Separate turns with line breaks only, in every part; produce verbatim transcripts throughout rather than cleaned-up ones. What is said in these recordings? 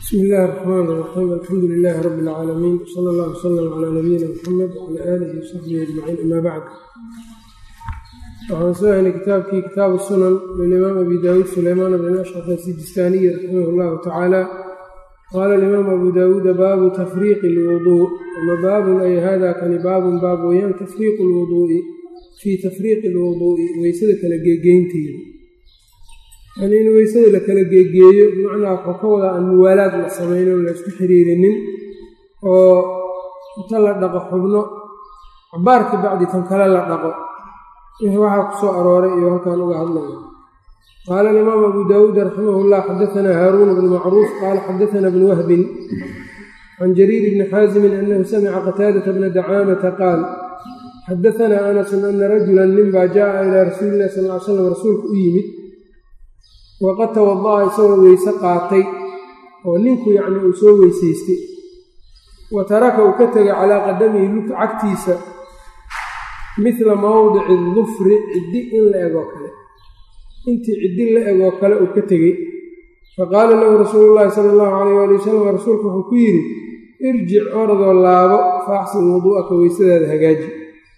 bismi illaahi raxmaan raxiim alxamdu lilaahi rabbi اlcaalamiin sala allah wsalam calaa nabiyina muxamed wcala aalihi wasaxbihi ajmaciin amaa bacd. waxaan soo helay kitaabkii kitaabu sunan lilimaam abi daawuud sulaymaan bn ashcaf asijistaaniyi raximah llahu tacaala qaala alimaamu abu daawuuda baabu tafriiqi اlwuduu ama baabun ay hada kani baabun baab weyaan tafriiqu lwuduu'i fii tafriiqi اlwuduu'i weysada kala geegeynteeda, yani in weysada la kala geegeeyo bimacnaa waxuu ka wadaa aan muwaalaad la samayno la isku xiriirinin oo inta la dhaqo xubno cabaarka bacdi tan kale la dhaqo wixii waxaa ku soo arooray iyo halkaan uga hadlaya. qaala alimaamu abu daawuud raximah llah xadaanaa haaruun bnu macruuf qaala xadaanaa bnu wahbin can jariir bni xaasimin anahu samica qataadata bna dacaamata qaal xadaanaa anasun ana rajulan ninbaa jaaa ilaa rasuuli illahi sal ly slam rasuulka u yimid waqad tawada'a isagoo weyse qaatay oo ninku yacni uu soo weysaystay wa taraka uu ka tegay calaa qadamihi lugta cagtiisa midla mawdici dufri ciddi in la egoo kale intii ciddi la egoo kale uu ka tegey faqaala lahu rasuulu llaahi sala allahu calayh waali wasalam rasuulku wuxuu ku yidhi irjic oradoo laabo fa axsin wuduu'aka weysadaada hagaaji,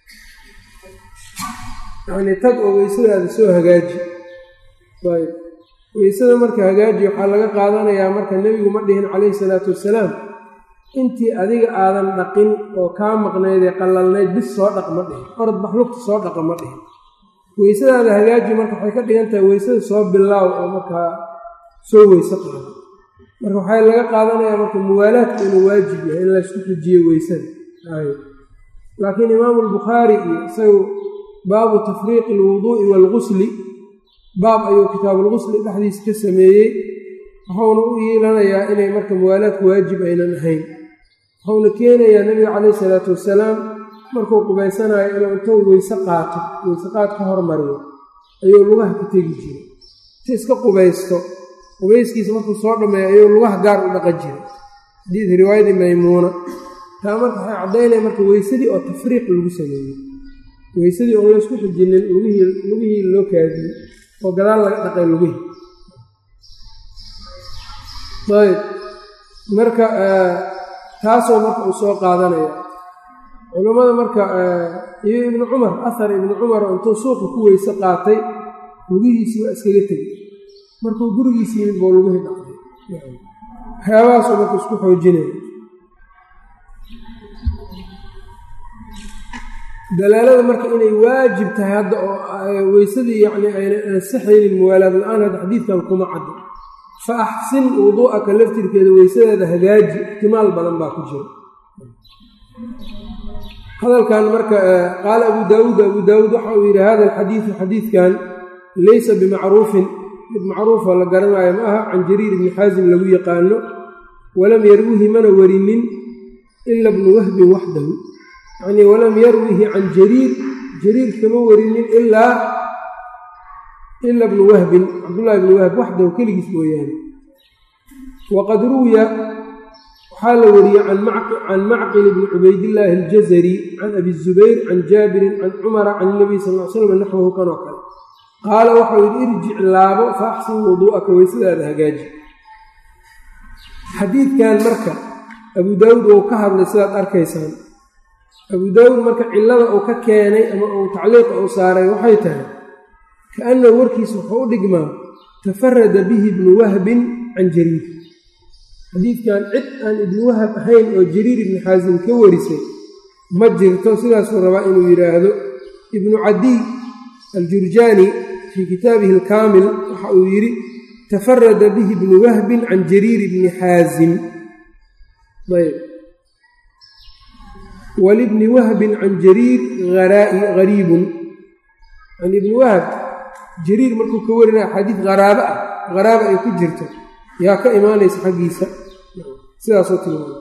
yacnii tag oo weysadaada soo hagaaji. ayb weysada marka hagaaji waxaa laga qaadanayaa marka nebigu ma dhihin calayhi salaatu wassalaam intii adiga aadan dhaqin oo kaa maqnaydee qallalnayd bis soo dhaq ma dhihin, orad maxlugta soo dhaqa ma dhihin. weysadaada hagaaji marka waxay ka dhigan tahay weysada soo bilaaw oo markaa soo weyse qaado. marka waxaa laga qaadanayaa marka muwaalaadka inuu waajib yahay in laysku xujiyo weysada. laakiin imaamu albukhaari iyo isagu baabu tafriiqi alwuduu'i waalgusli baab ayuu kitaabulgusli dhexdiisa ka sameeyey, wuxuuna u yeelanayaa inay marka muwaalaadku waajib aynan ahayn. wuxuuna keenayaa nebiga calayhi salaatu wassalaam markuu qubaysanayo inuu intuu weyse qaato weyse qaad ka hormariyo ayuu lugaha ka tegi jiray, si iska qubaysto qubayskiisa markuu soo dhammeeyo ayuu lugaha gaar u dhaqan jiray. xadiid riwaayadii maymuuna taa marka waxay caddaynaya marka weysadii oo tafriiq lagu sameeyey, weysadii oon laysku xijinin lugihii lugihii loo kaadiyey oo gadaal laga dhaqay lugihii. ayb marka taasoo marka uu soo qaadanaya culammada marka iyo ibnu cumar ahar ibnu cumar oo intuu suuqa ku weyse qaatay lugihiisii waa iskaga tegey, markuu gurigiisi yimid buu lugihii dhaqday. waxyaabahaasoo marka isku xoojinaya dalaalada marka inay waajib tahay hadda oo weysadii yacni ayna ansaxaynin muwaalaad la-aan hadda xadiidkan kuma caddo. fa axsin wuduu'aka laftirkeeda weysadaada hagaaji ixtimaal badan baa ku jira. hadalkan marka qaala abu daawuud abu daawuud waxa uu yidhi hada alxadiidu xadiidkan laysa bimacruufin mid macruufoo la garanayo ma aha can jariir ibni xaasim lagu yaqaano walam yarwihi mana warinin ila bnu wahbin waxdahu, yacnii walam yarwihi can jariir jariir kama warinin ilaa ila bnu wahbin cabdullahi bnu wahb waxdahu keligiis mooyaane. waqad ruwiya waxaa la wariyey can macqil bni cubaydillaahi aljazari can abi zubayr can jaabirin can cumara can inabiy sal l slam naxwahu kanoo kale qaala waxau yidhi irjic laabo fa axsin wuduu'aka weysadaada hagaaji. xadiidkan marka abu daawuud uu ka hadlay sidaad arkaysaan. abu daawuud marka cillada uu ka keenay ama uu tacliiqa uu saaray waxay tahay kaannahu warkiisa wuxuu u dhigmaa tafarada bihi ibnu wahbin can jariir. xadiidkan cid aan ibnu wahab ahayn oo jariir ibni xaasim ka warisay ma jirto, sidaasuu rabaa inuu yidhaahdo. ibnu cadiy aljurjaani fii kitaabihi alkaamil waxa uu yidhi tafarada bihi ibnu wahbin can jariir ibni xaasim. ayb walibni wahbin can jariir hariibun, yani ibni wahab jariir markuu ka warinaya xadiid haraaba ah haraaba ay ku jirto yaa ka imaanaysa xaggiisa, sidaasoo tilmaamay.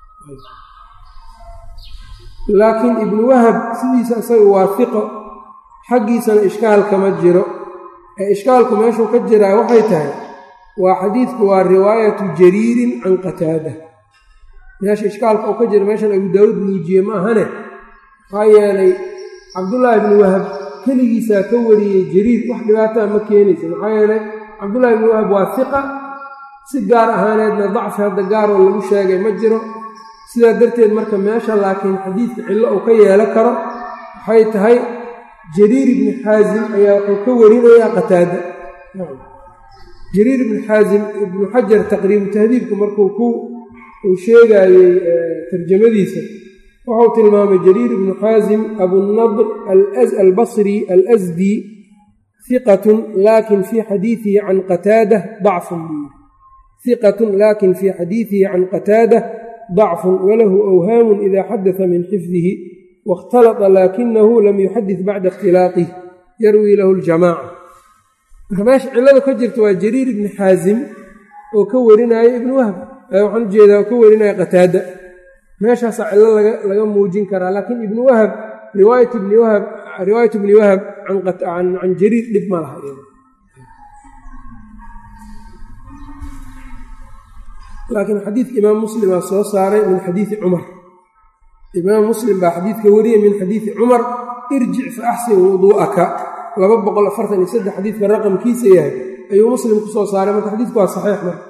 laakiin ibnu wahab sidiisa isaga waafiqo xaggiisana ishkaal kama jiro, ee ishkaalku meeshuu ka jiraa waxay tahay waa xadiidku waa riwaayatu jariirin can qataada. meesha ishkaalka oo ka jira meeshan abu daawuud muujiye ma ahane, maxaa yeelay cabdullaahi ibnu wahab keligiisaa ka wariyey jariir wax dhibaataa ma keenaysa, maxaa yeelay cabdullaahi ibnu wahab waa hiqa si gaar ahaaneedna dacfi hadda gaaroo lagu sheegay ma jiro. sidaa darteed marka meesha laakiin xadiidka cillo uu ka yeelan karo waxay tahay jariir ibni xaasim ayaa wuxuu ka warinayaa qataada. jariir ibni xaasim ibnu xajar taqriibu tahdiibku markuu ku uu sheegaayey tarjamadiisa wuxuu tilmaamay jariir ibnu xaasim abunadr albasri alasdi hiqatun laakin fii xadiidihi can qataada dacfun hiqatun laakin fii xadiidihi can qataada dacfun walahu awhaamun ida xadata min xifdihi waاkhtalata laakinahu lam yuxadid bacda ikhtilaaqih yarwii lahu ljamaaca. marka meesha cilladu ka jirta waa jariir ibni xaasim oo ka warinaayo ibnu wahb waxaan ujeedaa oo ka warinaya qataada. meeshaasaa cillo laga muujin karaa laakiin ibnu wahb riwaayat ibni wahb riwaayat ibni wahb can jariir dhib ma laha. laakiin xadiidka imaam muslimaa soo saaray min xadiidi cumar. imaam muslim baa xadiidka wariyay min xadiidi cumar irjic fa axsin wuduu'aka laba boqol afartan iyo saddex xadiidka raqamkiisa yahay ayuu muslim ku soo saaray. marka xadiidku waa saxiix marka.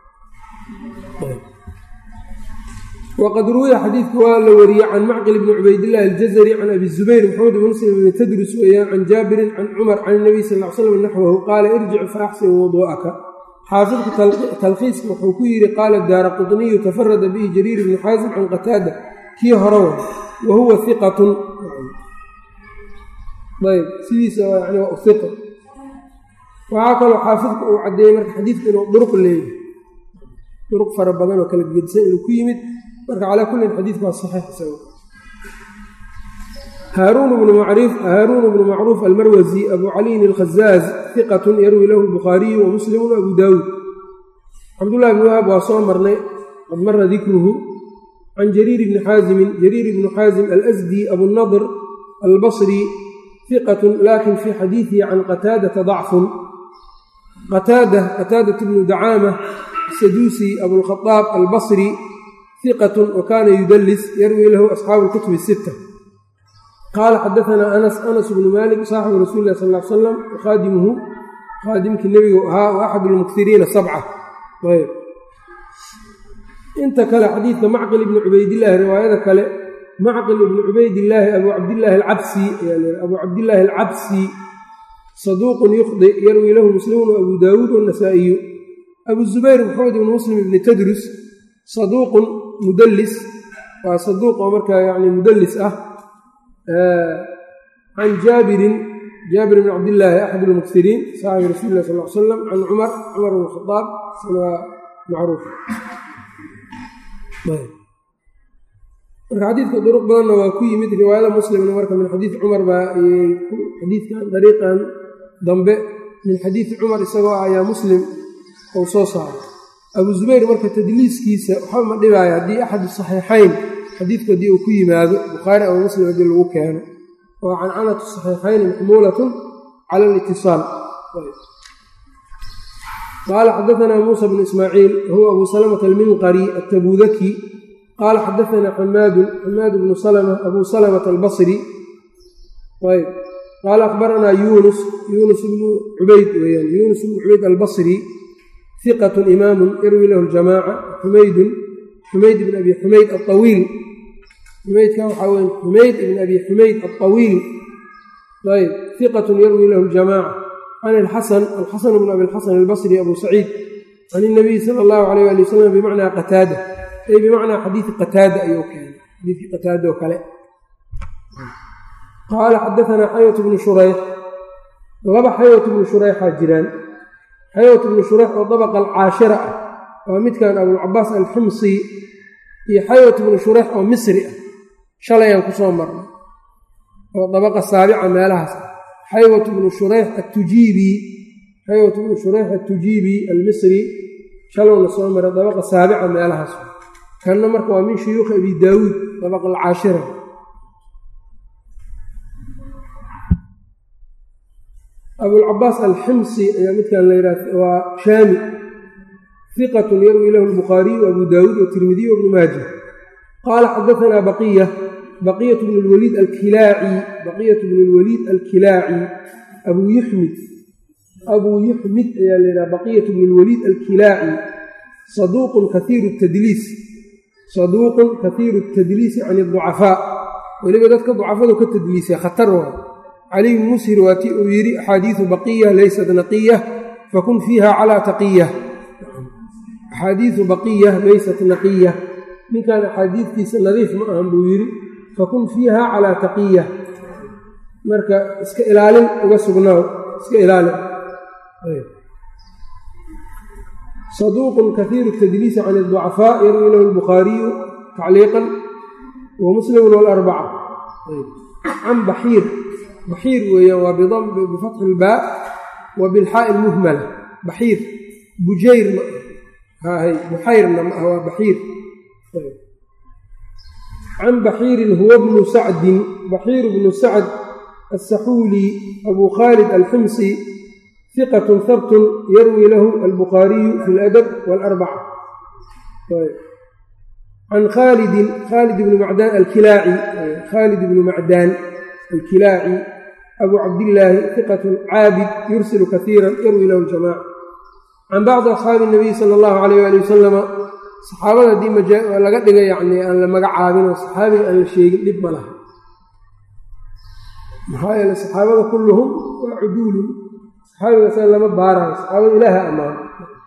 waqad ruwiya xadiidka waa la wariyey can macqil bni cubaydillahi aljazari can abi zubayr maxamed bn muslim bni tadrus weeyaan can jaabirin can cumar can inabiy sal l slam naxwahu qaala irjic fa axsin wuduu'aka. xaafidku talkhiiska wuxuu ku yidhi qaala daara qutniyu tafarada bihi jariir ibni xaasim can qataada kii hore wa wa huwa hiqatun. ayb sidiisa yani waa hiqa. waxaa kaloo xaafidku uu caddeeyey marka xadiidku inuu duruq leeyahay duruq fara badan oo kala gedisan inuu ku yimid. marka calaa kullin xadiidku waa saxiix isaga. haaruun bnu macruuf almarwasi abu caliyin alkhazaaz hiqatun yarwi lahu albukhaariyu wa muslimu abu daawuud. cabdullahi bni wahab waa soo marnay qad mara dikruhu can jariir ibni xaasimin jariir ibnu xaasim alasdi abunadr albasri hiqatun lakin fii xadiidihi can qataadata dacfun. qataada qataadatu bnu dacaama saduusi abulkhadaab albasri hiqatun wa kaana yudallis yarwi lahu asxaabu lkutubi sita. qaala xadaanaa anas anas bnu maalik saaxibu rasuuli lah sal l salam khaadimuhu khaadimkii nebigu ahaa wa axad lmukiriina sabca. ayb inta kale xadiidka macqil ibni cubaydillaahi riwaayada kale macqil ibni cubaydillaahi abu cabdillaahi alcabsi abu cabdillaahi alcabsi saduuqun yukhdi yarwi lahu muslimun abu daawuud wanasaa'iyu. abu zubayr maxamed ibni muslim ibni tadrus saduuqun mudallis waa saduuq oo markaa yani mudallis ah. can jaabirin jaabir bn cabdillaahi axad lmukiriin saaxibi rasuuli lah sal l salam can cumar cumar bn khadaab waa macruuf. marka xadiidka duruq badanna waa ku yimid riwaayada muslimna marka min xadiidi cumar baa xadiidkan dariiqan dambe min xadiidi cumar isagoo ah ayaa muslim uu soo saaray. abu zubayr marka tadliiskiisa waxba ma dhibaayo haddii axadu saxiixayn xadiidku haddii uu ku yimaado bukhaari ama muslim haddii lagu keeno oo cancanatu saxiixayni maxmuulatun cala alitisaal. qaala xadaanaa muusa bnu ismaaciil huwa abu salamata alminqari atabudaki qaala xadaanaa xamaadun xamaad bnu salma abu salamata albasri. ayb qaala akhbaranaa yunus yunus bnu cubayd weyaan yunus bnu cubayd albasri hiqatun imaamun yarwi lahu ljamaaca. xumaydun xumayd ibn abi xumayd aawiil xumaydkan waxaa weye xumayd ibn abi xumayd alطawiil. ayb hiqatun yarwi lahu ljamaaca can alxasan alxasan bn abi lxasan albasri abu saciid can inabiyi sala allahu alayh ali wasalam bimacnaa qataada ay bimacnaa xadiidi qataada ayuu keenay xadiidkii qataada oo kale. qaala xadaanaa xaywat bnu shurayx laba xaywat bnu shurayxaa jiraan. xaywat bnu shurayx oo dabaqa alcaashira ah waa midkan abulcabaas alximsi iyo xaywat bnu shurayx oo misri ah shalayaan ku soo marnay oo dabaqa saabica meelahaas ah. xaywat bnu shurayx atujiibi xaywat bnu shurayx atujiibi almisri shalowna soo maray dabaqa saabica meelahaas kanna marka waa min shuyuukhi abi daawuud dabaqa alcaashira. abulcabaas alximsi ayaa midkan la yidhaha waa shaami hiqatun yarwi lahu albukhaariyu abu daawuud watirmidiyu wabnu maaja. qaala xadaanaa baqiya baqiyat bnu lwaliid alkilaaci baqiyat bnu lwaliid alkilaaci abuu yuxmid abuu yuxmid ayaa la yidhaha baqiyat bnu lwaliid alkilaaci saduuqun kaiiru tadliis saduuqun kaiiru tadliisi can اducafaa weliba dadka ducafadu ka tadliisay khatar waa cali bn mushir waa ti uu yidhi axaadiiu baqiya laysat naqiya fakun fiiha calaa taqiya axaadiiu baqiya laysat naqiya ninkan axaadiidkiisa nadiif ma ahan buu yidhi fakun fiiha calaa taqiya marka iska ilaalin uga sugnaaw iska ilaalin saduuqun kaiiru tadliisi can اducafaa yarwi lahu albukhaariyu tacliiqan wa muslimun walarbaca can baxiir baxiir weeyaan waa bifatxi ilbaa wa bilxaa'i lmuhmala baxiir bujayr ma hay buxayrna ma ah waa baxiir can baxiirin huwa bnu sacdin baxiir bnu sacd aلsaxuuli abu khaalid alximsi hiqatun habtun yarwi lahu albukhaariyu fi اladab wاlarbaca can khaalidin khaalid bni macdaan alkilaaci khaalid bni macdaan alkilaaci abu cabdillaahi hiqatun caabid yursilu kaiira yarwi lahu ljamaca can bacdi asxaabi الnabiy sala اllahu alayh ali wasalama saxaabada haddii laga dhiga yani aan la magacaabin oo saxaabiga aan la sheegin dhib ma laha maxaa yeele saxaabada kulluhum waa cuduulun saxaabigaasa lama baarayo saxaabada ilaaha ammaano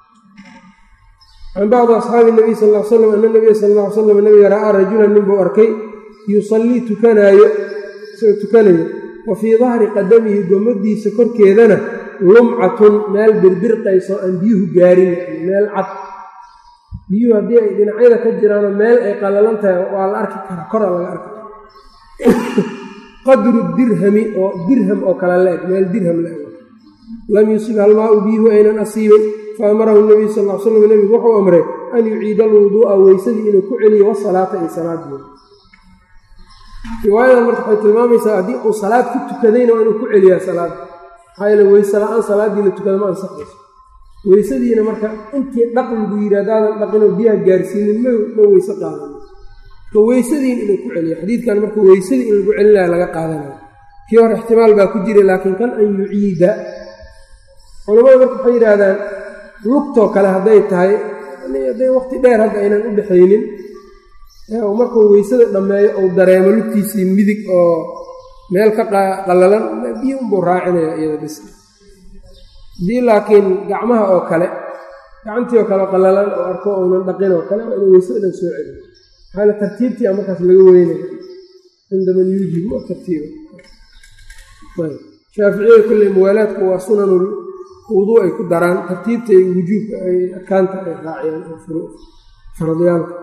can bacdi asxaabi nabiy sal l slam ana nabiya sal ll ly slam nabiga ra'aa rajulan ninbuu arkay yusallii tukanaayo isagoo tukanayo wa fii dahri qadamihi gomadiisa korkeedana lumcatun meel birbirqayso aan biyuhu gaarin meel cad biyuhu haddii ay dhinacyada ka jiraanoo meel ay qallalan tahay waa la arki karaa kora laga arki kara qadru dirhami oo dirham oo kale la-eg meel dirham la-eg lam yusib halmaa-u biyuhu aynan asiibay fa amarahu nabiyu sal l slam nebigu wuxuu amray an yuciida alwuduu'a weysadii inuu ku celiyo wasalaata iyo salaadooda riwaayadan marka waxay tilmaamaysaa haddii uu salaad ku tukadayna waa inuu ku celiyaa salaada maxaa yeele weyse la-aan salaaddii la tukada ma ansaxayso weysadiina marka intii dhaq lagu yidhi haddaadan dhaqinoo biyaha gaarsiinin ma ma weyse qaadana marka weysadiin inuu ku celiyo xadiidkan marka weysadii in lagu celinaya laga qaadanayo kii hore ixtimaal baa ku jira laakiin kan an yuciida culamada marka waxay yidhaahdaan lugtoo kale hadday tahay hadday waqti dheer hadda aynan u dhexaynin markuu weysada dhammeeyo uu dareemo lugtiisii midig oo meel ka qallalan biyo unbuu raacinaya iyada bis haddii laakiin gacmaha oo kale gacantii oo kale qallalan oo arko uunan dhaqin oo kale waa inuu weysada dhan soo celiyo maxaale tartiibtii a markaas laga weynaya cinda man yuujib waa tartiiba shaaficiyada kulley muwaalaadku waa sunanul wuduu ay ku daraan tartiibta iyo wujuubka ay arkaanta ay raaciyaan oo faradyaalka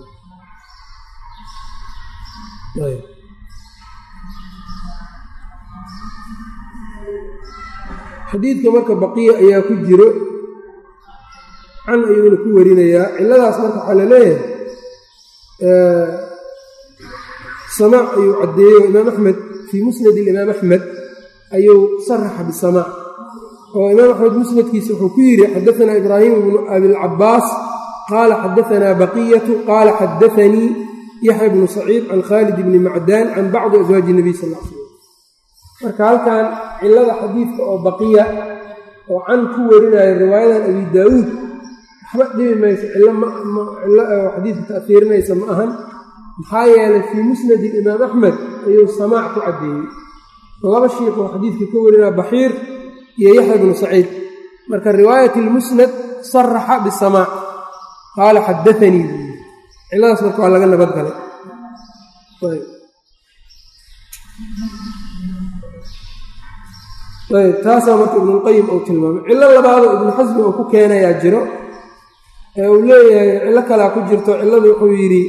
xadiidka marka baqiya ayaa ku jiro can ayuuna ku warinayaa cilladaas marka waxaa la leeyahay samaac ayuu caddeeyey imaam axmed fii musnad ilimaam axmed ayuu saraxa bisamaac oo imaam axmed musnadkiisa wuxuu ku yidhi xadaanaa ibraahim bnu abilcabaas qaala xadaanaa baqiyatu qaala xadaanii yaxya bnu saciid can khaalid bni macdaan can bacdi aswaaji nabiy sal l slam marka halkan cillada xadiidka oo baqiya oo can ku warinaya riwaayadan abi daawuud waxba dhibi mayso cillo cillo oo xadiidka ta'fiirinaysa ma ahan maxaa yeelay fii musnadi imaam axmed ayuu samaac ku caddeeyey laba shiikh oo xadiidka ka warinaya baxiir iyo yaxya bnu saciid marka riwaayat ilmusnad saraxa bisamaac qaala xadaanii buu yii cilladaas marka waa laga nabad galay ayb taasaa marka ibnulqayim uu tilmaamay cillo labaadoo ibnu xasmi uu ku keenayaa jiro ee uu leeyahay cillo kalaa ku jirto cilladu wuxuu yidhi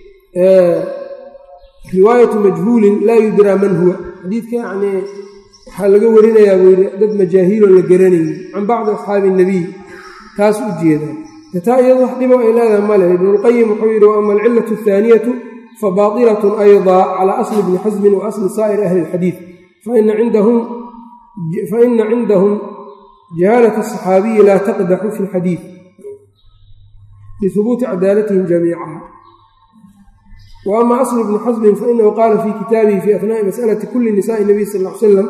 riwaayatu majhuulin laa yudraa man huwa xadiidka yacnii waxaa laga warinayaa buu yidhi dad majaahiiloo la garanayay can bacdi asxaabi innabiy taas u jeedaa taa iyadu wax dhibo ay leedahay ma leh ibnulqayim wuxuu yidhi wa ama alcillatu athaaniyatu fa baatilatun aydaa calaa asli ibni xasmin wa asli saa'iri ahli ilxadiid faina cindahum faina cindahum jahaalata asaxaabiyi laa taqdaxu fi lxadiid lihubuuti cadaalatihim jamiicaha wa ama aslu ibni xasmin fainahu qaala fii kitaabihi fii ahnaa'i mas'alati kulli nisaai nabiy sal l slam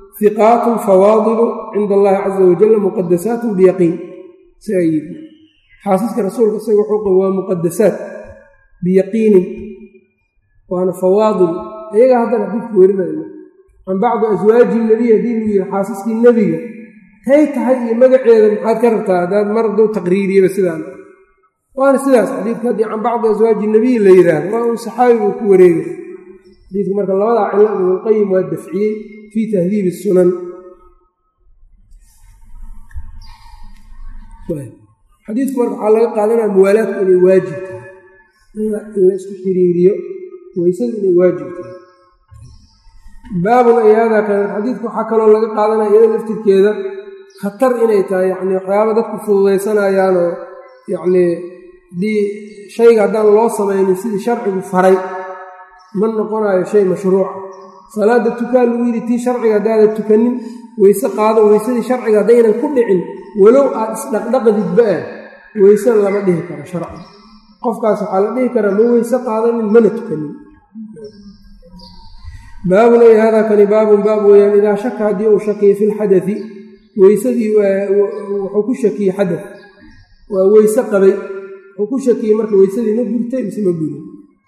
hiqaatun fawaadilu cinda allahi caza wajalla muqadasaatun biyaqiin siaa yidhi xaasaska rasuulka isaga wuxuu qaba waa muqadasaat biyaqiinin waana fawaadil iyagaa haddana xadiidka werinayno can bacdi aswaaji nebiy haddii luu yihi xaasaskii nebiga tay tahay iyo magaceeda maxaad ka rabtaa haddaad mar hadduu taqriiriyaba sidaan waana sidaas xadiidka haddii can bacdi aswaaji nebiy la yidhaahdo waa un saxaabiga uu ku wareegay xadiidka marka labadaa cilo ibnulqayim waa dafciyey fii tahdiibi sunan xadiidku marka waxaa laga qaadanaya muwaalaadku inay waajib tahay in la isku xiriiriyo waysadu inay waajib tahay baabun ay haadaa kan xadiidku waxaa kaloo laga qaadanaya iyada laftirkeeda khatar inay tahay yacni waxyaaba dadku fududaysanayaanoo yacnii haddii shayga haddaan loo samaynin sidii sharcigu faray ma noqonayo shay mashruuca salaada tukaa lagu yidhi tii sharciga haddaada tukanin weyse qaado weysadii sharciga haddaynan ku dhicin walow aad isdhaqdhaqdidba ah weyse lama dhihi karo sharci qofkaas waxaa la dhihi karaa ma weyse qaadanin mana tukanin baabun ay haadaa kani baabun baab weeyaan idaa shaka haddii uu shakiyo fi lxadai weysadii wuxuu ku shakiyey xadad waa weyse qabay wuxuu ku shakiyey marka weysadii ma burtay mise ma burin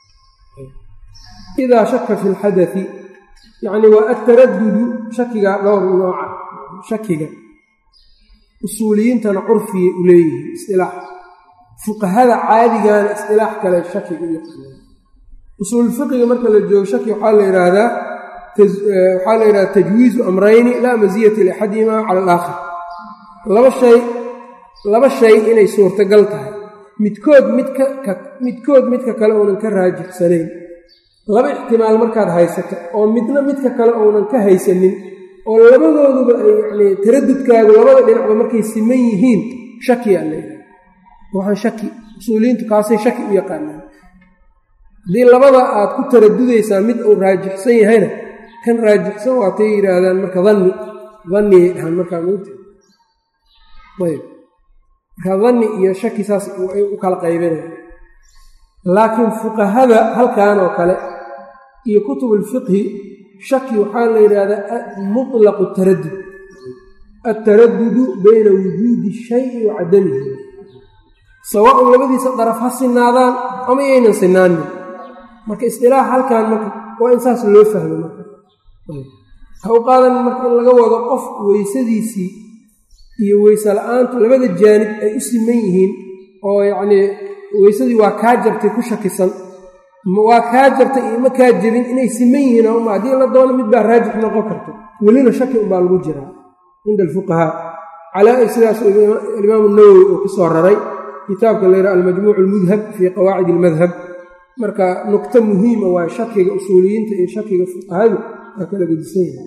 idaa shaka fi lxadai yacni waa ataradudu shakiga dhowr nooca shakiga usuuliyiintana curfiyay u leeyihiin istilaax fuqahada caadigana istilaax kale shakiga u yaqaanaan usuulfiqiga marka la joogo shaki waxaa la yidhaahdaa waxaa la yidhahdaa tajwiizu amrayni laa masiyata liaxadihimaa cala alaakhar laba shay laba shay inay suurtagal tahay midkood midka midkood midka kale uunan ka raajixsanayn laba ixtimaal markaad haysato oo midna midka kale uunan ka haysanin oo labadooduba ay yacnii taradudkaagu labada dhinacba markay siman yihiin shakiyaa la yidhaha waxaan shaki usuuliyiintu kaasay shaki u yaqaanaan haddii labada aad ku taradudaysaa mid uu raajixsan yahayna kan raajixsan waatay yidhaahdaan marka danni danniyay dhahaan markaa moogta ayb marka danni iyo shaki saas ay u kala qaybinayaan laakiin fuqahada halkan oo kale iyo kutubulfiqhi shaki waxaa la yidhaahdaa mutlaqu taradud altaradudu bayna wujuudi shayi wa cadamihi sawaaun labadiisa daraf ha sinaadaan ama yaynan sinaanin marka istilaax halkan marka waa in saas loo fahmo marka ha u qaadan marka in laga wado qof weysadiisii iyo weyse la-aantu labada jaanib ay u siman yihiin oo yacnii weysadii waa kaa jabtay ku shakisan waa kaa jabtay iyo ma kaa jebin inay siman yihiin oma haddii la doono mid baa raajix noqon karto welina shaki unbaa lagu jiraa cinda alfuqahaa calaa sidaas alimaamu nawowi uu ku soo raray kitaabka la yidhaha almajmuuc almudhab fii qawaacid almadhab marka nuqto muhiima waa shakiga usuuliyiinta iyo shakiga fuqahadu waa kala gedisan yahay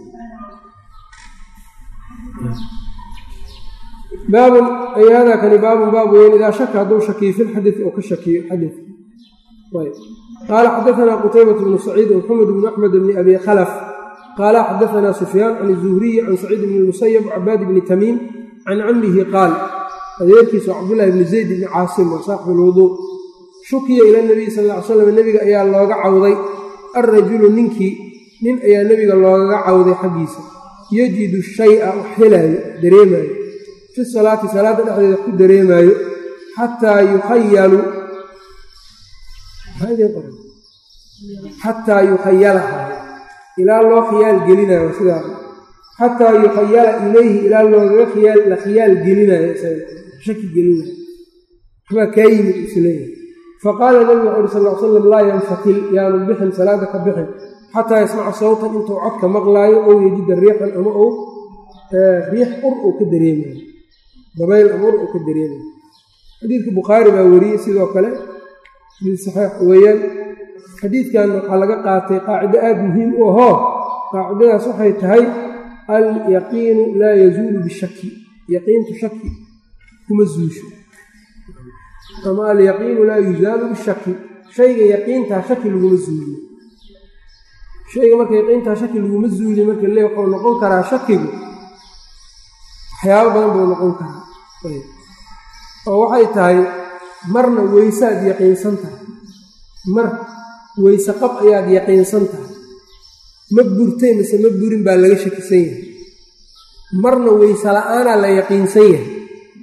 baabun ay haadaa kani baabun baab weyn idaa shaka hadduu shakiyo fi lxadai oo ka shakiyo xadadki qaala xadaanaa qutaybat bnu saciid maxamed bnu axmed bni abi khalaf qaala xadaanaa sufyaan can zuhriyi can saciid bni musayab cabaad bni tamiim can camihi qaal adeerkiisu cabdullahi bni zayd bni caasim waa saaxibu lwuduu shukiya ila nabiy sal ll ly slam nebiga ayaa looga cawday alrajulu ninkii nin ayaa nebiga loogaga cawday xaggiisa yajidu shaya wax helaayo dareemaayo fi salaati salaadda dhexdeeda ku dareemaayo xataa yukhayalu xataa yukhayalaha ilaa loo khiyaal gelinayo sidaa xataa yukhayala ilayhi ilaa loogaga khiyaal la khiyaal gelinayo shaki gelinayo waxbaa kaa yimid isleeyahay faqaala nabigu wuxu uri sal l slam laa yanfatil yaanu bixin salaada ka bixin xataa yasmaca sawtan intuu codka maqlaayo ow yejida riixan ama ou riix ur uu ka dareemayo dabayl ama ur uu ka dareemayo xadiidka bukhaari baa wariyey sidoo kale xadiid saxiix weeyaan xadiidkan waxaa laga qaatay qaacido aada muhiim u ahoo qaacidadaas waxay tahay alyaqiinu laa yazuulu bishaki yaqiintu shaki kuma zuusho ama alyaqiinu laa yuzaalu bishaki shayga yaqiintaa shaki laguma zuuliyo shayga marka yaqiintaa shaki laguma zuuliyo marka le wuxuu noqon karaa shakigu waxyaabo badan buu noqon karaa oo waxay tahay marna weysaad yaqiinsan tahay mar weyse qab ayaad yaqiinsan tahay ma burtay mise ma burin baa laga shakisan yahay marna weyse la-aanaa la yaqiinsan yahay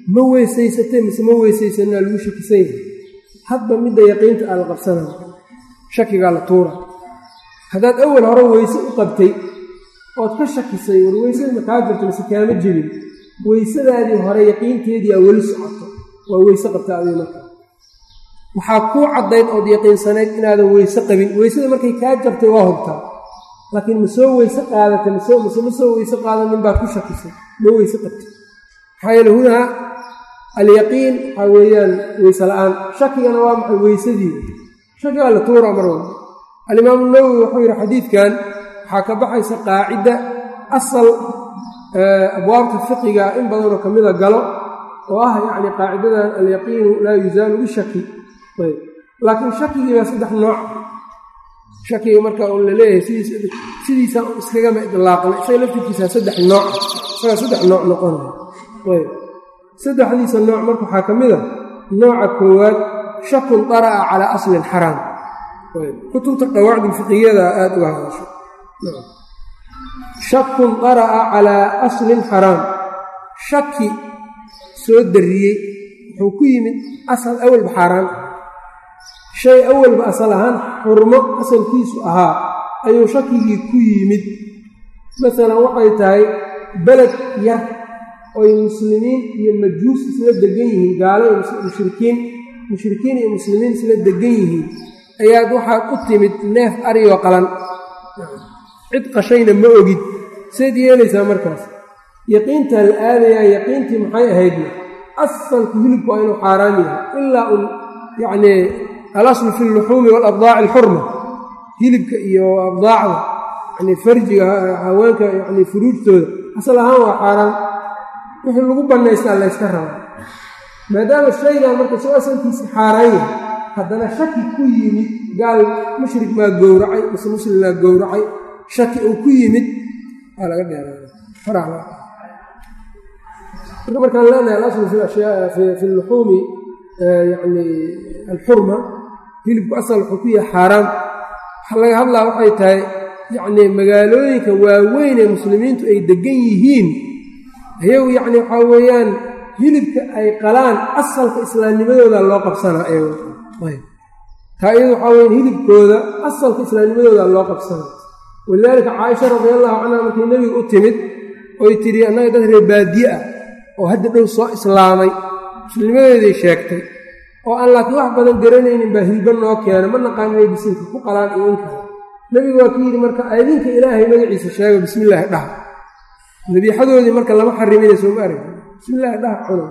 ma weysaysatay mise ma weysaysanaa lagu shakisan yahay hadba midda yaqiinta aa la qabsanaya shakigaa la tuura haddaad awal hore weyse u qabtay ood ka shakisay war weysada ma kaa jirto mise kaama jebin weysadaadii hore yaqiinteedii aa weli socoto waa weyse qabta adiga marka waxaa kuu caddayd ood yaqiinsanayd inaadan weyse qabin weysada markay kaa jabtay waa hubtaa laakiin ma soo weyse qaadatay mise ma soo weyse qaadanin baad ku shakisay ma weyse qabtay maxaa yeele hunaa alyaqiin waxaa weeyaan weyse la-aan shakigana waa maxay weysadii shakigaa la tuura mar walba alimaamu nawowi wuxuu yidhi xadiidkan waxaa ka baxaysa qaacidda asal abwaabta fiqiga in badanoo ka mida galo oo ah yacni qaacidadan alyaqiinu laa yuzaalu bishaki ayb laakiin shakigii baa saddex nooc shakiga marka un la leeyahay sidiis sidiisa iskagama idlaaqna isaga laftirkiisaa saddex nooc isagaa saddex nooc noqonaya ayb saddexdiisa nooc marka waxaa ka mid a nooca koowaad shakun dara'a calaa aslin xaraam ayb kutubta qawaacid fiqiyada aada uga hadasho shakun dara'a calaa aslin xaraam shaki soo darriyey wuxuu ku yimid asal awalba xaaraan shay awalba asal ahaan xurmo asalkiisu ahaa ayuu shakigii ku yimid masalan waxay tahay beled yar oy muslimiin iyo majuus isla degan yihiin gaalo iyo mushrikiin mushrikiin iyo muslimiin isla degan yihiin ayaad waxaad u timid neef arigoo qalan cid qashayna ma ogid seed yeelaysaa markaas yaqiintaa la aadayaa yaqiintii maxay ahaydna asalku hilibku waa inuu xaaraam yahay ilaa un yacnii alaslu fi alluxuumi waalabdaaci alxurma hilibka iyo abdaacda yani farjiga haweenka yani furuujtooda asal ahaan waa xaaraan wixii lagu bannaystaa layska rabaa maadaama shaygan marka soo asalkiisa xaaraan yahay haddana shaki ku yimid gaal mushrik maa gowracay mise muslimmaa gowracay shaki uu ku yimid waa laga dheeraada farax la marka markaan leenahay alaslu fi ashyaa fi luxuumi yani alxurma hilibku asal wuxuu ku yahay xaaraam waxaa laga hadlaa waxay tahay yacnii magaalooyinka waaweyn ee muslimiintu ay degan yihiin ayagu yacni waxaa weeyaan hilibka ay qalaan asalka islaamnimadooda loo qabsanaa ayb taa iyadu waxaa weyaan hilibkooda asalka islaamnimadooda loo qabsanaa walidaalika caaisha radiallahu canha markay nebiga u timid oy tidhi annaga dad reer baadiye ah oo hadda dhow soo islaamay muslimadeeday sheegtay oo aan laakiin wax badan garanaynin baa hilba noo keena ma naqaan inay bisinka ku qalaan iyo in kale nebigu waa ku yidhi marka aadinka ilaahay magaciisa sheega bismillaahi dhaha dabiixadoodii marka lama xarimina sooma arag bismillaahi dhaha cuna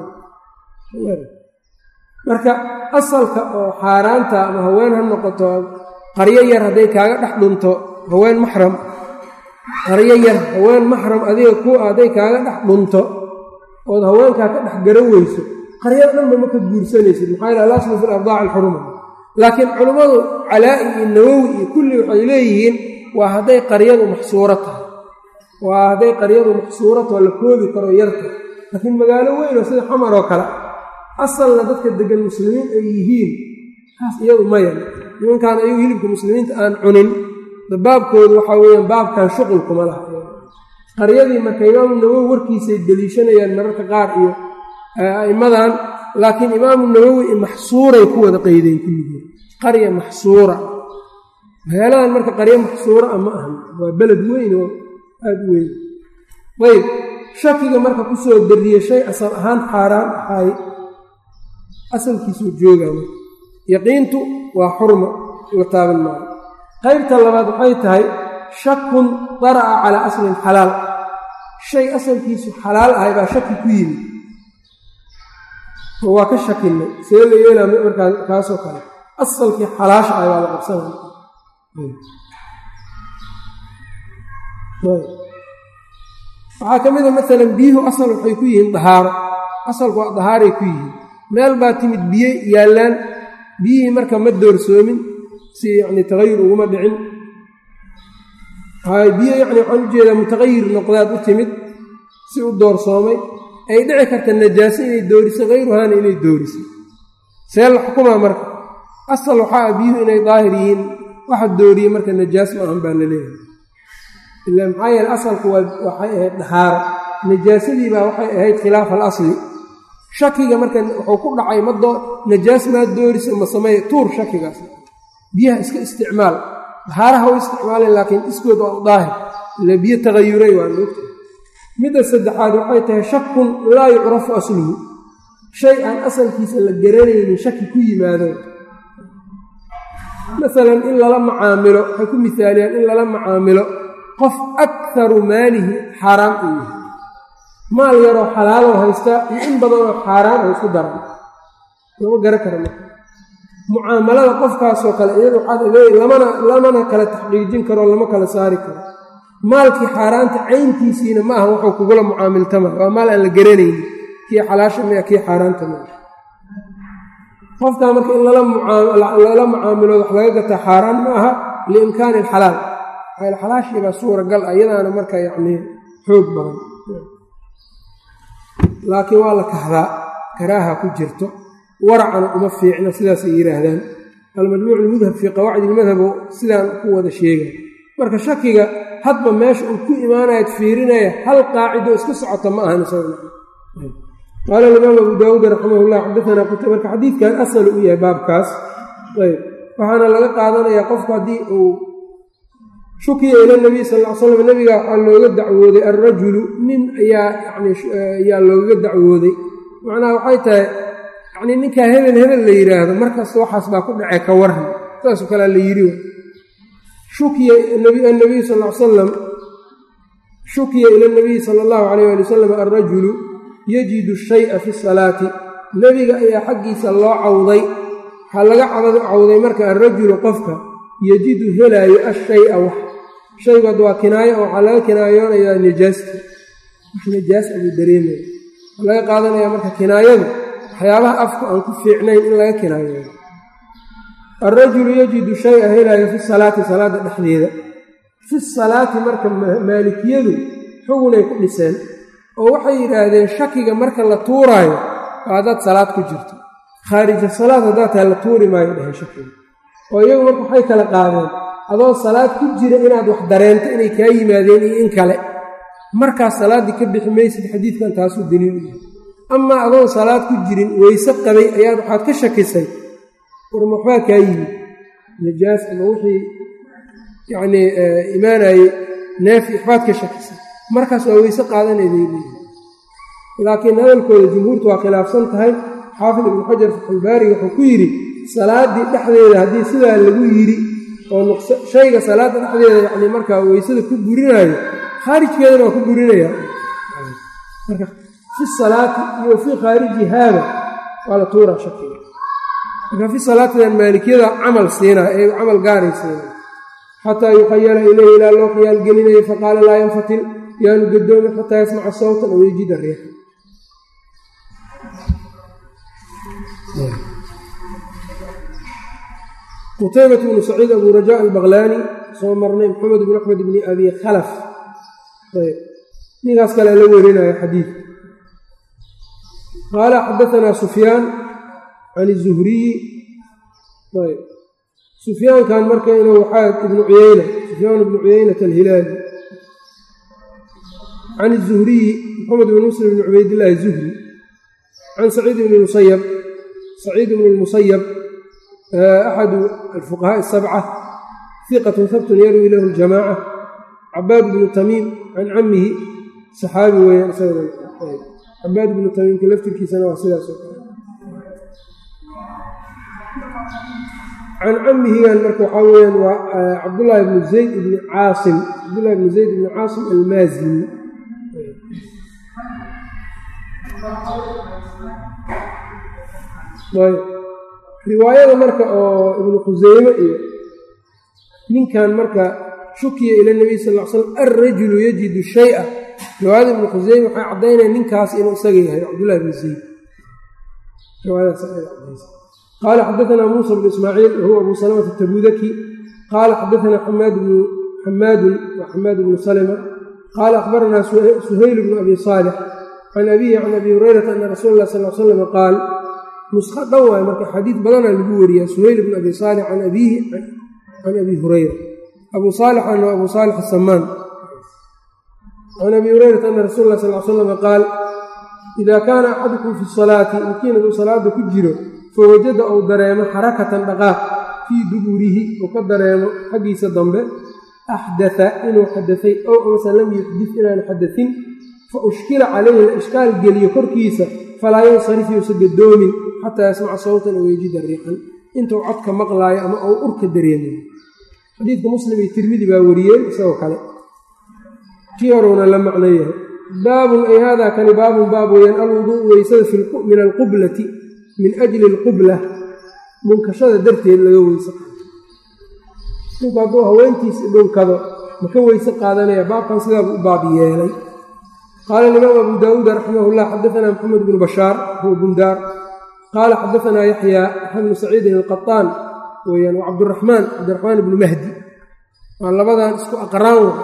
marka asalka oo xaaraanta ama haween ha noqoto qaryo yar hadday kaaga dhex dhunto haween maxram qaryo yar haween maxram adiga ku hadday kaaga dhex dhunto ood haweenkaa ka dhex garan weyso qaryada dhanba ma ka guursanaysid maxaa yal alaslu fi labdaaci alxuruma laakiin culummadu calaa'i iyo nawowi iyo kulli waxay leeyihiin waa hadday qaryadu maxsuuro tahay waa hadday qaryadu maxsuuratoo la koobi karo yarta laakiin magaalo weynoo sida xamar oo kale asalna dadka degan muslimiin ay yihiin taas iyadu maya nimankaan ayagu hilibka muslimiinta aan cunin baabkoodu waxaa weeyaan baabkan shuqulkuma laha qaryadii marka imaamu nawowi warkiisay deliishanayaan mararka qaar iyo a'immadan laakiin imaamu nawowi maxsuuray ku wada qeydeen kulligood qarya maxsuura magaaladan marka qarya maxsuura a ma ahan waa beled weyn oo aada u weyn ayb shakiga marka ku soo darriye shay asal ahaan xaaraan ahay asalkiisuu joogaa marka yaqiintu waa xurma la taaban maayo qaybta labaad waxay tahay shakun dara'a calaa aslin xalaal shay asalkiisu xalaal ahay baa shaki ku yimid oo waa ka shakinay see la yeelaa markaa kaasoo kale asalkii xalaasha ahay waa la qabsanaya waxaa ka mida maalan biyuhu asal waxay ku yihiin dahaaro asalku waa dahaaray ku yihiin meel baa timid biyo yaallaan biyihii marka ma doorsoomin si yacni tagayur uguma dhicin biyo yacni waxaan u jeedaa mutaqayir noqdaad u timid si u doorsoomay ay dhici karta najaaso inay dooriso hayruhaana inay dooriso see la xukumaa marka asal waxaa ah biyuhu inay daahir yihiin waxa dooriye marka najaas ma ahan baa la leeyahay ila maxaa yeele asalku waa waxay ahayd dahaaro najaasadii baa waxay ahayd khilaaf al asli shakiga marka wuxuu ku dhacay mado najaas maa doorisa ma sameeye tuur shakigaas biyaha iska isticmaal dahaaraha u isticmaaleen laakiin iskood waa daahir ila biyo tagayuray waa moogta midda saddexaad waxay tahay shakun laa yucrafu asluhu shay aan asalkiisa la garanaynin shaki ku yimaado masalan in lala macaamilo waxay ku misaaliyaan in lala macaamilo qof akharu maalihi xaaraam u yahay maal yaroo xalaaloo haystaa iyo in badanoo xaaraan oo isku daran lama garan kara marka mucaamalada qofkaasoo kale iyada waxaad leeyahy lamana lamana kala taxqiijin karo lama kala saari karo maalkii xaaraanta cayntiisiina ma aha wuxuu kugula mucaamiltama waa maal aan la garanaynin kii xalaasha mia kii xaaraanta mia qofkaa marka in lala mucaamiloodo wax laga gataa xaaraan ma aha liimkaani alxalaal xalaashiibaa suuragal ah iyadaana marka yacnii xoog badan laakiin waa la kahdaa karaaha ku jirto waracana uma fiicna sidaasay yidhaahdaan almajmuuc almudhab fii qawaacid ilmadhab sidaan ku wada sheegay marka shakiga hadba meesha uu ku imaanayaad fiirinaya hal qaacido iska socota ma ahan qaala alimaam abu daawuud raximahullah xadaanaa qutayba marka xadiidkan asal u yahay baabkaas ayb waxaana laga qaadanayaa qofku haddii uu shukiya ila nabiy sal l slam nabiga waxaa looga dacwooday alrajulu nin ayaa yani ayaa looga dacwooday macnaha waxay tahay yani ninkaa hebel hebel la yidhaahdo markasta waxaas baa ku dhacee ka warran saasoo kalea la yidhi shukiya annabiy sal l salam shukiya ila nabiyi sala allahu calayh ali wasalam alrajulu yajidu shaya fi salaati nebiga ayaa xaggiisa loo cawday waxaa laga cawday marka alrajulu qofka yajidu helaayo ashaya wax shaygood waa kinaayo oo waxaa laga kinaayoonayaa najaasta wax najaas abuu dareemaya waxaa laga qaadanayaa marka kinaayadu waxyaabaha afku aan ku fiicnayn in laga kinaayoodo alrajulu yajidu shaya helaayo fi salaati salaadda dhexdeeda fi salaati marka maalikiyadu xugunay ku dhiseen oo waxay yidhaahdeen shakiga marka la tuuraayo waa haddaad salaad ku jirto khaarija salaad haddaad tahay la tuuri maayo dhahay shakiga oo iyagu marka waxay kala qaadeen adoo salaad ku jira inaad wax dareento inay kaa yimaadeen iyo in kale markaas salaaddii ka bixi maysid xadiidkan taasuu daliil u yahay amaa adoon salaad ku jirin weyse qabay ayaad waxaad ka shakisay warma waxbaa kaa yimid najaas ama wixii yacnii imaanayey naafi waxbaad ka shakisay markaas waa weyse qaadanay bay leeyihin laakiin hadalkooda jumhuurtu waa khilaafsan tahay xaafid ibnu xajar faxulbaari wuxuu ku yidhi salaaddii dhexdeeda haddii sidaa lagu yidhi oo shayga salaadda dhexdeeda yacnii markaa weysada ku burinaayo khaarijkeedana waa ku burinaya marka fi salaati iyo fii khaariji haada waa la tuuraa shakiga marka fi salaatidan maalikiyada camal siinaa ee camal gaaray siinaa xataa yukhayala ilayhi ilaa loo khiyaal gelinayo faqaala laa yanfatil yaanu gadoomin xataa yasmaca sawtan aw yajida riixa qutaybat bnu saciid abu rajaa albaqlaani soo marnay maxamed bn axmed bni abi khalaf ayb ninkaas kale la werinaya xadiid qaala xadaanaa sufyaan can izuhriyi ayb sufyaankan marka inuu waxaa ibnu cuyayna sufyaan ibnu cuyaynata alhilaali can izuhriyi maxamed bn muslim bn cubaydillaahi zuhri can saciid bni musayab saciid bni lmusayab axadu alfuqahaaءi asabca hiqatun habtun yarwi lahu ljamaaca cabaad bnu tamiim can camihi saxaabi weeyaan cabaad bnu tamiimka laftirkiisana waa sidaas oo kale can camihigan marka waxaa weyaan waa cabdullaahi bnu zayd ibni caasim cabdullahi bnu zayd ibni caasim almaazini riwaayada marka oo ibnu khuseyme iyo ninkan marka shukiya ila nabiy sal l slam alrajulu yajidu shaya riwaayada ibnu khuseyme waxay caddaynaya ninkaas inuu isaga yahay cabdullahi bnu zayd qaala xadaanaa muusa bnu ismaaciil wahuwa abu salamata tabudaki qaala xadaanaa xamaadun wa xamaad bnu salma qaala akhbaranaa suhayl bnu abi saalix can abihi can abi hurayrata ana rasuula lah sal l slam qaal nuskho dhan waayo marka xadiid badanaa lagu wariyaa suhayl bn abi saalix can abiihi can abi hurayra abu saalixan waa abu saalix asamaan can abi hurayrata ana rasuula lah sal l slam qaal idaa kaana axadukum fi salaati midkiin hadduu salaada ku jiro fawajada ou dareemo xarakatan dhaqaaq fii duburihi uu ka dareemo xaggiisa dambe axdatha inuu xadaay ow amase lam yuxdif inaanu xadain fa ushkila calayhi la ishkaal geliyo korkiisa falaa yansarif yuusa gadoomin xataa yasmaca sawtan oo yejida riixan intuu codka maqlaayo ama ou urka dareemayo xadiidka muslim iyo tirmidi baa wariyey isagoo kale kii horuuna la macno yahay baabun ay haadaa kani baabun baab weeyaan alwuduu'u weysada min alqublati min ajli alqubla dhunkashada darteed laga weyse qaado ninku hadduu haweentiisa dhunkado maka weyse qaadanaya baabkan sidaabuu u baab yeelay qaala alimaam abu daawuud raximahullah xadaanaa maxamed bnu bashaar huwa bundaar qaala xadaanaa yaxya yaxya bnu saciidin alqaطaan weyaan wa cabduraxmaan cabdiraxmaan ibnu mahdi waa labadan isku aqraan wa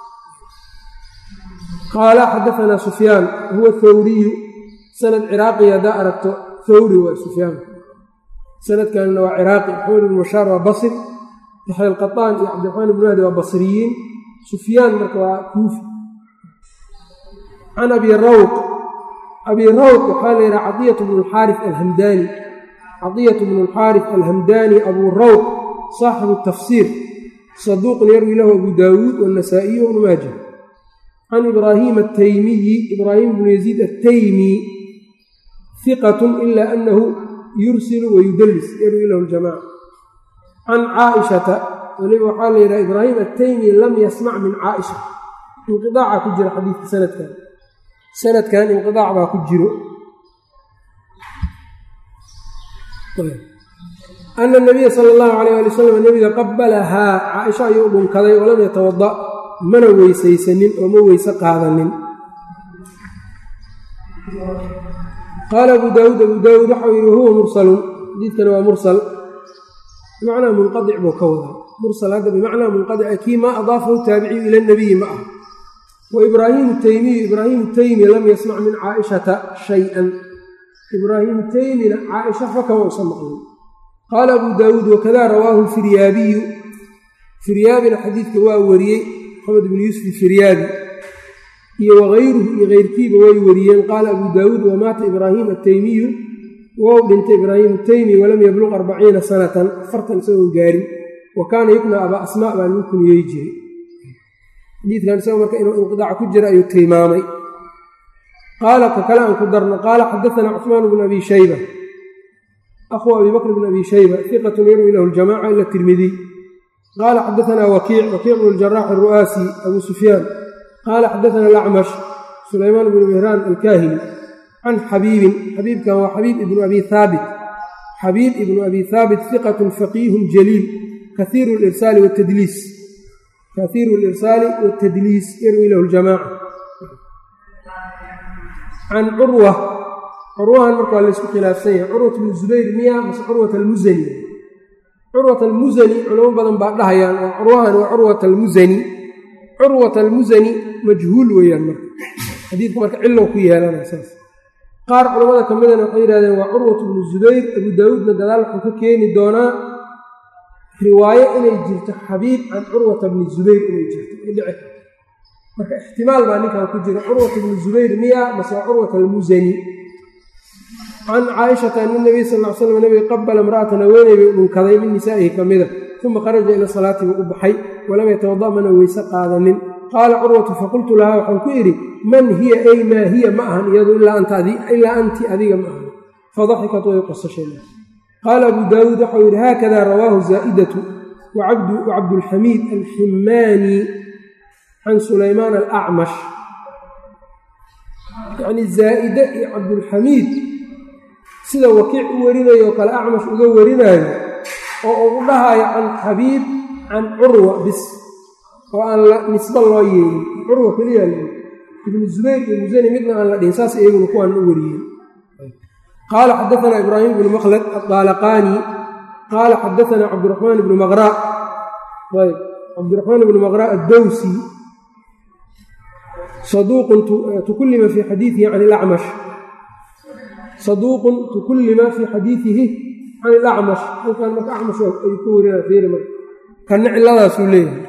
qaala xadaanaa sufyaan huwa thawriyu sanad ciraaqi haddaa aragto thawri waa sufyaan sanadkanna waa ciraaqi maxamed ibnu bashaar waa basri yaxya alqaطaan iyo cabdiraxmaan ibnu mahdi waa basriyiin sufyaan marka waa kuufi can abi rawq abi rawq waxaa la yidhaha cadiyatu bnu alxaarif alhamdaani cadiyatu bnu alxaarif alhamdaani abuu rawq saaxibu tafsiir saduuqun yarwi lahu abu daawuud waannasaa'iyu ibnu maaja can ibraahiim ataymiyi ibraahim bnu yaziid attaymi hiqatun ila anahu yursilu wayudallis yarwi lahu ljamaca can caaishata weliba waxaa la yidhaha ibraahim attaymi lam yasmac min caaisha inqidaaca ku jira xadiidka sanadkan sanadkan inqidaac baa ku jiro ana nabiya sala allahu alayh ali wasalam nebiga qabalahaa caaisha ayuu dhunkaday walam yatawada mana weysaysanin oo ma weyse qaadanin qaala abu daawuud abu daawuud waxau yihi wahuwa mursalun xadiidkani waa mursal bimacnaa munqadic buu ka wadaa mursal hadda bimacnaa munqadica kii maa adaafahu taabiciyu ila nabiyi ma ah waibraahimu taymiyu ibraahimu taymi lam yasmac min caaishata shay-an ibraahimu taymina caaisha waxba kama usa maqlin qaala abu daawuud wakadaa rawaahu firyaabiyu firyaabina xadiidka waa wariyey maxamed bnu yuusuf firyaabi iyo wagayruhu iyo keyrkiiba way wariyeen qaala abu daawuud wamaata ibraahim ataymiyu wou dhintay ibraahimu taymi walam yabluq arbaciina sanatan afartan isagoo gaarin wa kaana yukna abaa asmaa baa lagu kuniyey jiray xadiidkan isaga marka inuu inqidaac ku jira ayuu tilmaamay qaala ka kale aan ku darno qaala xadaanaa cuثmaan bnu abi shayba akhuu abi bakr bn abi shayba hiqatun yarwi lahu ljamaca ila tirmidiy qaala xadaanaa wakiic wakiic bnu ljarax aru'aasi abu sufyaan qaala xadaana alacmash sulaymaan bnu mihraan alkaahili can xabiibin xabiibkan waa xabiib ibnu abi haabit xabiib ibnu abi haabit hiqatun faqiihun jaliil kaiiru lirsaali watadliis kaiiru alirsaali waatadliis yarwi lahu ljamaaca can curwa curwahan marka waa laysku khilaafsan yahay curwat bnu zubayr miya mase curwat almusani curwat almusani culamo badan baa dhahayaan oo curwahan waa curwat almusani curwat almusani majhuul weeyaan marka xadiidka marka cilow ku yeelanaa saas qaar culammada ka midana waxay yidhahdeen waa curwat bnu zubayr abu daawuudna gadaal wuxuu ka keeni doonaa riwaayo inay jirto xabiib can curwata bni zubayr inay jirto ay dhici karto marka ixtimaal baa ninkan ku jira curwata bni zubayr miya mase waa curwat almusani can caaishata ana nabiy sal l slam nabiga qabala imra'atan haweeney bay dhunkaday min nisaa'ihi ka mida uma kharaja ila salaati buu u baxay walam yatawada mana weyse qaadanin qaala curwatu faqultu lahaa waxaan ku idhi man hiya ay maa hiya ma ahan iyadu ilaa anti adiga ma ahan fadaxikat way qosashay qaala abu daawuud waxau yidhi haakada rawaahu zaa'idatu wacabdulxamiid alximaani can sulaymaan alacmash yacnii zaa'ide iyo cabdulxamiid sida wakiic u warinayoo kale acmash uga warinaayo oo ugu dhahayo can xabiib can curwa bis oo aan la nisbo loo yeelin curwa keliya l ibnu zubayr iyo musani midna aan la dhihin saas iyaguna kuwaan u wariyey qaala xadaanaa ibraahim bnu makhlad adaalaqaani qaala xadaanaa cabdiraxmaan ibnu maqra ayb cabdiraxmaan ibnu maqra addowsi saduuqun tukullima fii xadiidihi can ilacmash saduuqun tukullima fii xadiidihi can ilacmash halkaan marka acmash ay ka warinaa fiiri marka kanna ciladaasuu leeyahay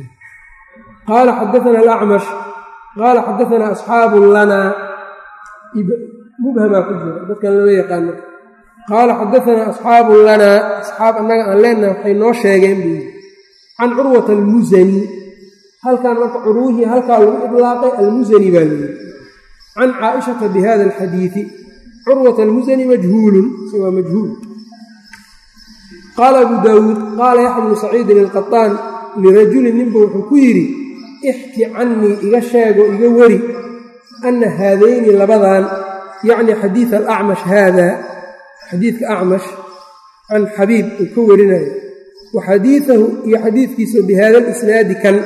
qaala xadaanaa alacmash qaala xadaanaa asxaabun lanaa mubhamaa ku jira dadkan lama yaqaano. qaala xadaanaa asxaabu lanaa asxaab annaga aan leenaha waxay noo sheegeen buu yidhi can curwata almusani halkan marka curwihii halkaa lagu idlaaqay almusani baa layidhi can caaishata bihada alxadiidi curwata almusani majhuulun isagoo majhuul. qaala abu daawuud qaala yaxya bnu saciidin alqaطaan lirajulin ninba wuxuu ku yidhi ixki cannii iga sheego iga weri ana haadayni labadan yacni xadiid alacmash haada xadiidka acmash can xabiib uu ka warinayo wa xadiidahu iyo xadiidkiisa bihada alisnaadi kan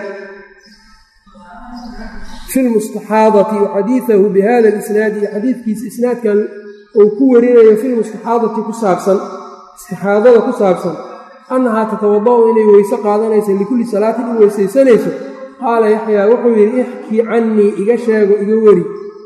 fi lmustaxaadati wa xadiidahu bihada alisnaadi iyo xadiidkiisa isnaadkan uu ku warinayo fi lmustaxaadati ku saabsan istixaadada ku saabsan annahaa tatawada-u inay weyse qaadanayso likulli salaatin in weysaysanayso. qaala yaxyaa wuxuu yidhi ixki cannii iga sheego iga weri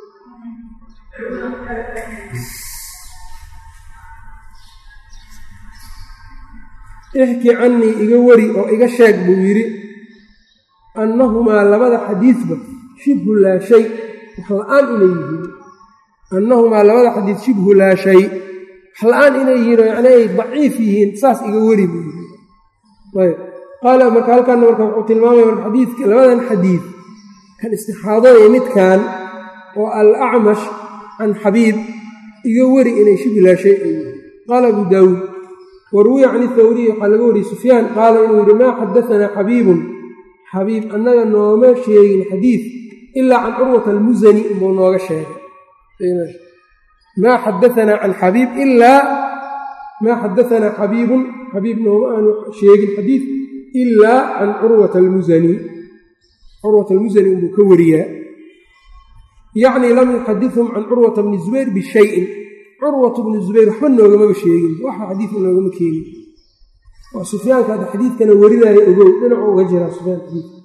ixki cannii iga weri oo iga sheeg buu yidhi annahumaa labada xadiidba shibhu laa shay wax la-aan inay yihiin annahumaa labada xadiid shibhu laa shay wax la-aan inay yihiin oo yacni ay daciif yihiin saas iga weri buu yidhi. ayb qaala marka halkanna marka wuxuu tilmaamaya marka xadiidka labadan xadiid kan istixaadada iyo midkan oo alacmash can xabiib iga weri inay shibhu laa shay ay yihiin. qaala abu daawuud waruwiya can ihawriyi waxaa laga wariyey sufyaan qaala inuu yidhi maa xadaanaa xabiibun xabiib annaga nooma sheegin xadiid ilaa can curwata almusani inbuu nooga sheegay. maa xadaanaa can xabiib ilaa maa xadaanaa xabiibun xabiib nooma aanu sheegin xadiid ilaa can curwata almusani curwata almusani inbuu ka wariyaa yacni lam yuxadithum can curwata bni zubayr bishayin curwatu bni zubayr waxba noogamaba sheegin waxa xadiidka noogama keenin waa sufyaanka hadda xadiidkana warinaayo ogow dhinacu uga jiraa sufyaan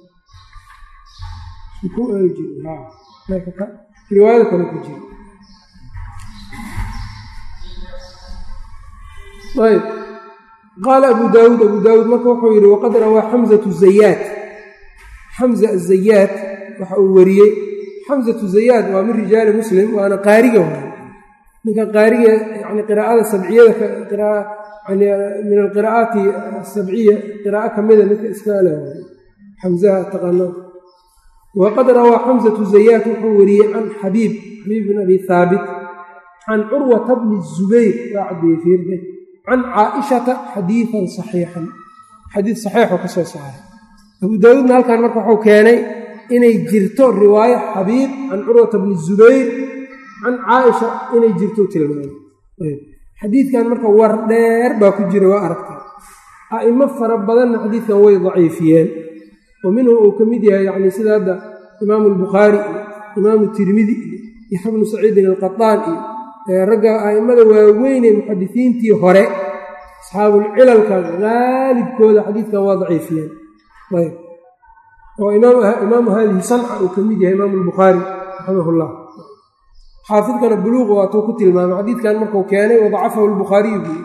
xadiidka riwaayada kale ku jira. ayb qaala abu daawuud abu daawuud marka wuxuu yidhi waqad rawaa xamzatu zayaad xamza azayaad waxa uu wariyey xamzatu zayaad waa min rijaali muslim waana qaariga waay ninka qaariga yani qiraa'ada sabciyada yani min alqiraa'aati asabciya qiraa'o ka mida ninka iska leh xamzaha taqaano. waqad rawaa xamzatu zayaad wuxuu wariyey can xabiib xabiib bin abi haabit can curwata bni zubayr waa caddeeye fiirde can caaishata xadiidan saxiixan xadiid saxiixoo ka soo saaray. abu daawuudna halkan marka wuxuu keenay inay jirto riwaayo xabiib can curwata bni zubayr can caaisha inay jirto tilmaamay. xadiidkan marka war dheer baa ku jira waa aragtaa a'imo fara badanna xadiidkan way daciifiyeen oo minhu uu ka mid yahay yani sida hadda imaamu albukhaari iyo imaamu tirmidi iyo yaxya bnu saciidin alqataan iyo ragga a'immada waaweynee muxadisiintii hore asxaabulcilalka haalibkooda xadiidkan waa daciifiyeen. ayb oo imaamu haadihi sanca uu ka mid yahay imaamu albukhaari raximahullah xaafidkana buluuq waatuu ku tilmaamay xadiidkan markuu keenay wadacafahu albukhaariyu buu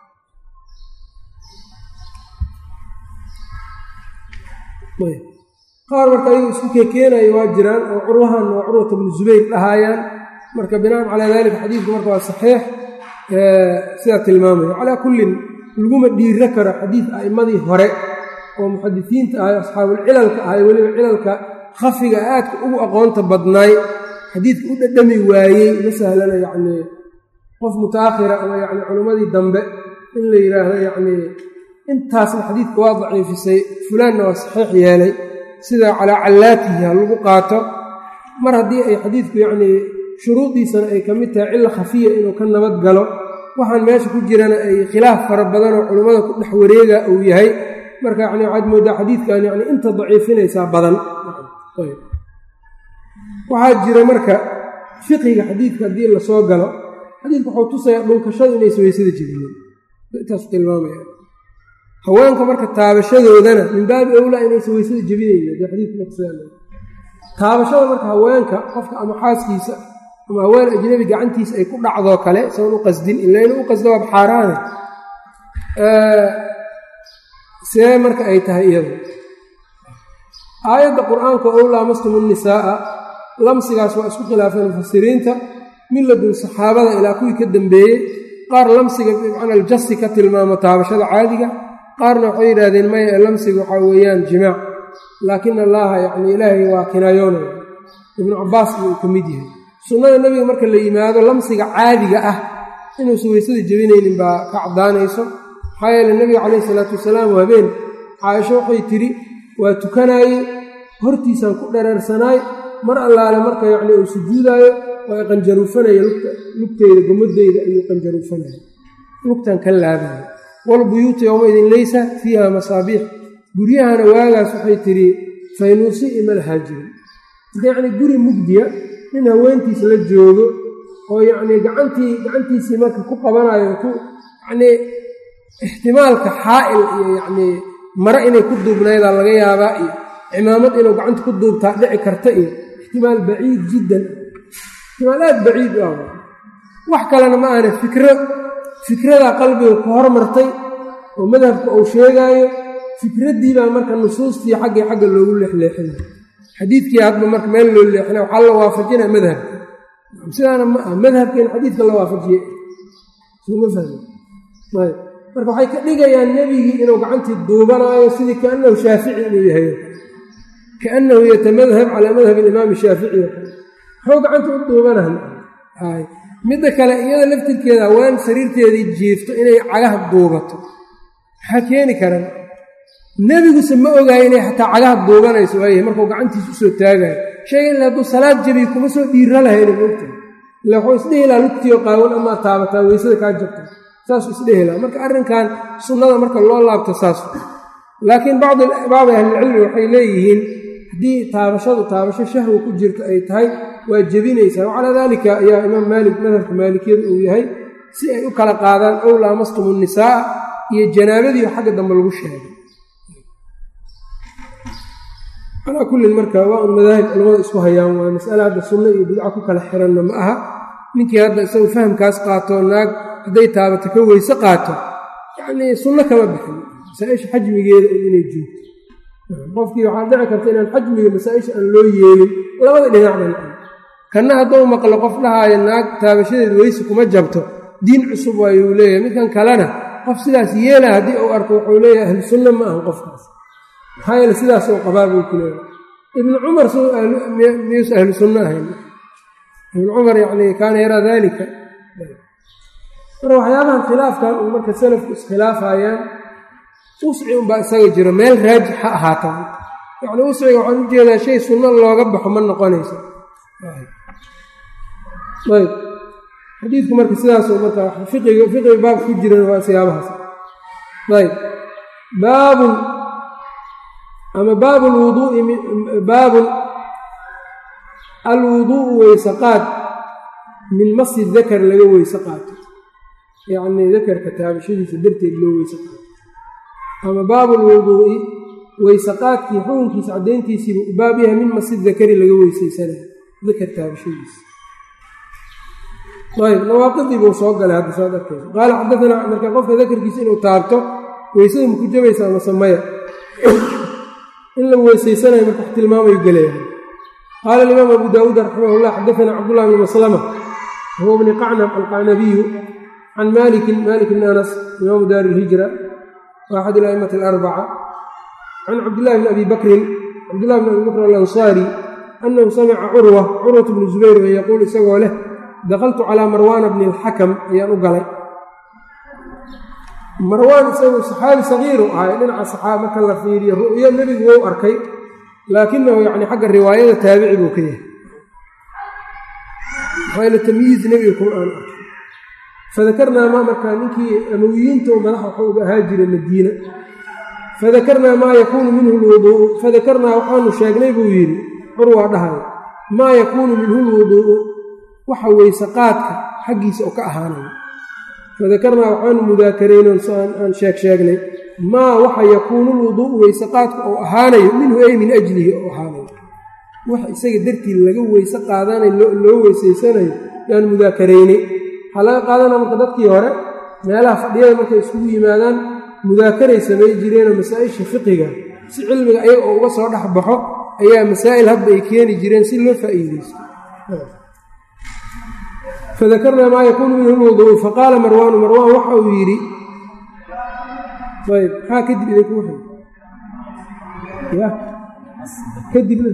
yii qaar marka ayagu isku keekeenayo waa jiraan oo curwahan waa curwata bnu zubayr dhahaayaan marka binaan calaa dalika xadiidku marka waa saxiix sidaa tilmaamaya calaa kullin laguma dhiiro karo xadiid a'immadii hore oo muxadisiinta ahay asxaabulcilalka ahay weliba cilalka khafiga aadka ugu aqoonta badnaay xadiidka u dhadhami waayey ma sahlana yacnii qof mutaakhira ama yacni culimmadii dambe in la yidhaahdo yacnii intaasna xadiidka waa daciifisay fulaanna waa saxiix yeelay sida calaa callaatihi ha lagu qaato mar haddii ay xadiidku yacnii shuruudiisana ay ka mid tahay cilla khafiya inuu ka nabad galo waxaan meesha ku jirana ay khilaaf fara badan oo culimmada ku dhex wareega uu yahay marka yacni waxaad mooddaa xadiidkan yacni inta daciifinaysaa badan waxaa jira marka fiqiga xadiidka haddii la soo galo xadiidku wuxuu tusayaa dhunkashadu inaysa weysada jebiyeen intaasu tilmaamaya haweenka marka taabashadoodana min baabi owlaa inaysa weysada jebinayna dee xadiidka marka taabashada marka haweenka qofka ama xaaskiisa ama haween ajnabi gacantiisa ay ku dhacdoo kale isagoon u qasdin ila inuu u qasdo waab xaaraane see marka ay tahay iyadu aayadda qur-aanka ow laamastum nnisaa'a lamsigaas waa isku khilaafeen mufasiriinta min ladun saxaabada ilaa kuwii ka dambeeyey qaar lamsiga bimacnaa aljasi ka tilmaamo taabashada caadiga qaarna waxay yidhaahdeen maya lamsiga waxaa weeyaan jimaac laakin allaha yacni ilaahay waa kinaayoonaya ibnu cabbaas uu ka mid yahay sunnada nebiga marka la yimaado lamsiga caadiga ah inuusan weysada jebinaynin baa ka caddaanayso maxaa yeele nebiga calayhi salaatu wasalaam habeen caaisho waxay tidhi waa tukanaayey hortiisaan ku dhareersanaay mar allaale marka yacni uu sujuudaayo waa qanjaruufanaya lugteyda gomadeyda ayuu qanjaruufanaya lugtan ka laabaya walbuyuuta yowmaidin laysa fiiha masaabiix guryahana waagaas waxay tidhi faynuusi ima lahaa jirin marka yacni guri mugdiya nin haweentiis la joogo oo yacnii gacantii gacantiisii marka ku qabanayo ku yacnii ixtimaalka xaa'il iyo yacnii mare inay ku duubnaydaa laga yaabaa iyo cimaamad inuu gacanta ku duubtaa dhici karta iyo ixtimaal baciid jiddan ixtimaal aad baciid u ah wax kalena ma ahane fikro fikradaa qalbiga ku hormartay oo madhabka uu sheegaayo fikraddii baa marka nusuustii xaggii xagga loogu leexleexinay xadiidkii hadba marka meel loo leexina waxaa la waafajinaya madhabka sidaana ma aha madhabkeena xadiidka la waafajiye sooma fahmi ayb marka waxay ka dhigayaan nebigii inuu gacantii duubanaayo sidii kaannahu shaafici inuu yahay kaannahu yatamadhab calaa madhab alimaami shaafici waxuu gacanta u duubanaha ay midda kale iyada laftirkeeda haween sariirteedii jiifto inay cagaha duubato maxaa keeni karan nebiguse ma ogaayo inay xataa cagaha duubanayso waayahay markuu gacantiisa usoo taagayo sheega hadduu salaad jabiy kuma soo dhiira lahayna moogta ila waxuu isdhehi laha lugtiyo qaawan amaa taabataa weysada kaa jabta saasuu isdhehi laha marka arrinkan sunnada marka loo laabto saas laakiin bacdi ahlilcilmi waxay leeyihiin haddii taabashadu taabasho shahwa ku jirto ay tahay waa jebinaysaa wacalaa daalika ayaa imaam maalik madhabka maalikiyada uu yahay si ay u kala qaadaan ow laamastumu nisaa'a iyo janaabadiio xagga dambe lagu sheegay calaa kullin marka waa un madaahib culamada isku hayaan waa mas'ale hadda sunno iyo bidco ku kala xiranna ma aha ninkii hadda isagu fahamkaas qaato naag hadday taabato ka weyse qaato yacnii sunno kama bixin masaa-isha xajmigeeda un inay joogto qofkii waxaa dhici karta inaan xajmiga masaa-isha aan loo yeelin labada dhinacba nacan kanna hadduu maqlo qof dhahaayo naag taabashadeeda weyse kuma jabto diin cusub waayuu leeyahay midkan kalena qof sidaas yeela haddii uu arko wuxuu leeyahay ahlu sunno ma ahan qofkaas maxaa yeele sidaasoo qabaa buu ku leeyahay ibnu cumar s miyuusa ahlu sunno ahayn ibnu cumar yacnii kaana yaraa daalika marka waxyaabahan khilaafkan uu marka salafku iskhilaafayaan usci unbaa isaga jiro meel raajix ha ahaataa yacni usciga waxaan u jeedaa shay sunno looga baxo ma noqonayso ayb xadiidku marka sidaasoo marka fiqiga fiqiga baab ku jiran waa siyaabahaas ayb baabun ama baabu lwuduui baabun alwuduu'u weysaqaad min masi dakar laga weyse qaato yacnii dakarka taabashadiisa darteed loo weyse qaato ama baabu lwuduu'i weysaqaadkii xukunkiisa caddayntiisiibu u baab yahay min masi dakari laga weysaysanayo dakar taabashadiisa ayb nawaaqidii buu soo galay hadda saad arkayso qaala xadaanaa marka qofka dakarkiisa inuu taabto weysada maku jabaysaa mase maya in la weysaysanayo marka wax tilmaamayu gelayahay qaala alimaam abu daawuud raximah llah xadaanaa cabdullah bni maslama huwa bni qacnab alqacnabiyu can malikin malik bni anas imaamu daari ilhijra wa axad ila'immati alarbaca can cabdillahi bni abi bakrin cabdillahi bni abi bakr alansaari annahu samica curwa curwat bni zubayr wa yaquul isagoo leh dakaltu calaa marwaana bni alxakam ayaan u galay marwaan isagu saxaabi sagiiru ahay dhinaca saxaaba marka la fiiriyo ru'yo nebigu wou arkay laakinahu yacni xagga riwaayada taabici buu ka yahay maxayla tamyiiz nebiga kuma aan arkay fadakarnaa maa markaa ninkii amawiyiinta oo madaxa waxuu uga ahaa jiray madiina fadakarnaa maa yakuunu minhu lwuduu'u fadakarnaa waxaanu sheegnay buu yidhi curwaa dhahay maa yakuunu minhu lwuduu'u waxa weyse qaadka xaggiisa oo ka ahaanayo fadakarnaa waxaanu mudaakaraynon aan sheeg sheegnay maa waxa yakuunu lwuduu'u weyse qaadka oo ahaanayo minhu ay min ajlihi oo ahaanayo waxa isaga dartii laga weyse qaadanayo loo weysaysanayo yaan mudaakaraynay waxaa laga qaadanaa marka dadkii hore meelaha fadhiyada markay iskugu yimaadaan mudaakaray samay jireenoo masaa-isha fiqiga si cilmiga ayaga oo uga soo dhex baxo ayaa masaa'il hadba ay keeni jireen si loo faa'iideysto fadakarnaa maa yakuunu minhu lwuduu'u faqaala marwaanu marwaan waxa uu yidhi ayb maxaa kadib iday ku waxay ya kadibna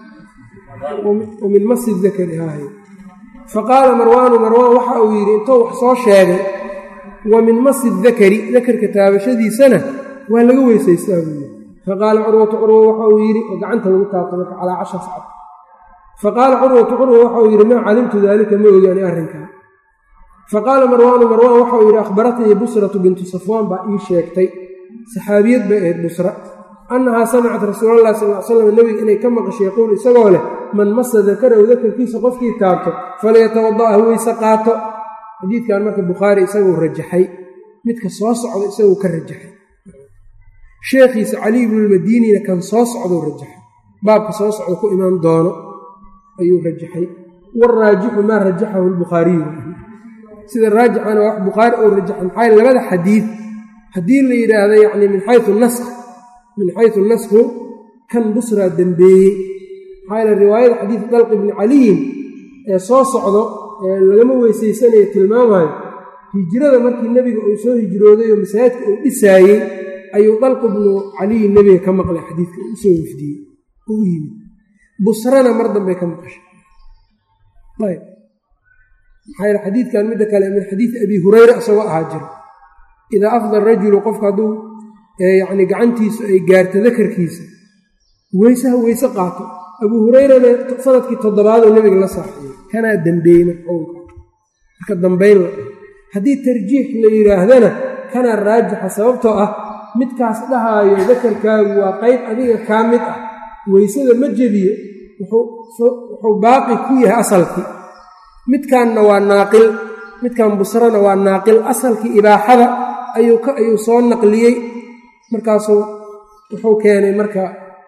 min masi dakari haahay faqaala marwaanu marwaan waxa uu yidhi intuu wax soo sheegay wa min masi dakari dakarka taabashadiisana waa laga weysaystaa buu yidhi faqaala curwatu curwa waxa uu yidhi oo gacanta lagu taabto marka calaa cashar sacad faqaala curwatu curwa waxa uu yidhi maa calimtu daalika ma ogaani arrinkaa faqaala marwaanu marwaan waxa uu yidhi akhbaratnii busratu bintu safwaan baa ii sheegtay saxaabiyad bay ahayd busra annahaa samicat rasuulallahi sal l slam nebiga inay ka maqashay yaquul isagoo leh man masa dakarahu dakarkiisa qofkii taabto falyatawada' ha weyse qaato xadiidkan marka bukhaari isaguu rajaxay midka soo socda isaguu ka rajaxay sheekhiisa cali ibnulmadiinina kan soo socdou rajaxay baabka soo socda ku imaan doono ayuu rajaxay waraajixu maa rajaxahu lbukhaariyu sida raajixana wax bukhaari uu rajaxay maxaa labada xadiid haddii la yidhaahdo yacni min xayu naskh min xayu naskhu kan busraa dembeeyey maxaa yaele riwaayada xadiid dalq ibni caliyin ee soo socdo ee lagama weysaysanayo tilmaamayo hijrada markii nebiga uu soo hijrooday oo masaajidka uu dhisaayey ayuu dalq ibnu caliyin nebiga ka maqlay xadiidka uu usoo wafdiyey u yimid busrana mar dambey ka maqashay ayb maxaa yaele xadiidkan midda kale min xadiidi abi hurayra isagoo ahaa jiro idaa afda rajulu qofka hadduu yacni gacantiisu ay gaarto dakarkiisa weysaha weyse qaato abuu hurayrana sanadkii toddobaadoo nebiga la saaxiiyey kanaa dembeeyey marxuulka marka dambayn la haddii tarjiix la yidhaahdana kanaa raajixa sababtoo ah midkaas dhahaayo dakarkaagu waa qayb adiga kaa mid ah weysada ma jebiyo wuxuu baaqi ku yahay asalkii midkaanna waa naaqil midkan busrana waa naaqil asalkii ibaaxada ayuu ka ayuu soo naqliyey markaasuu wuxuu keenay marka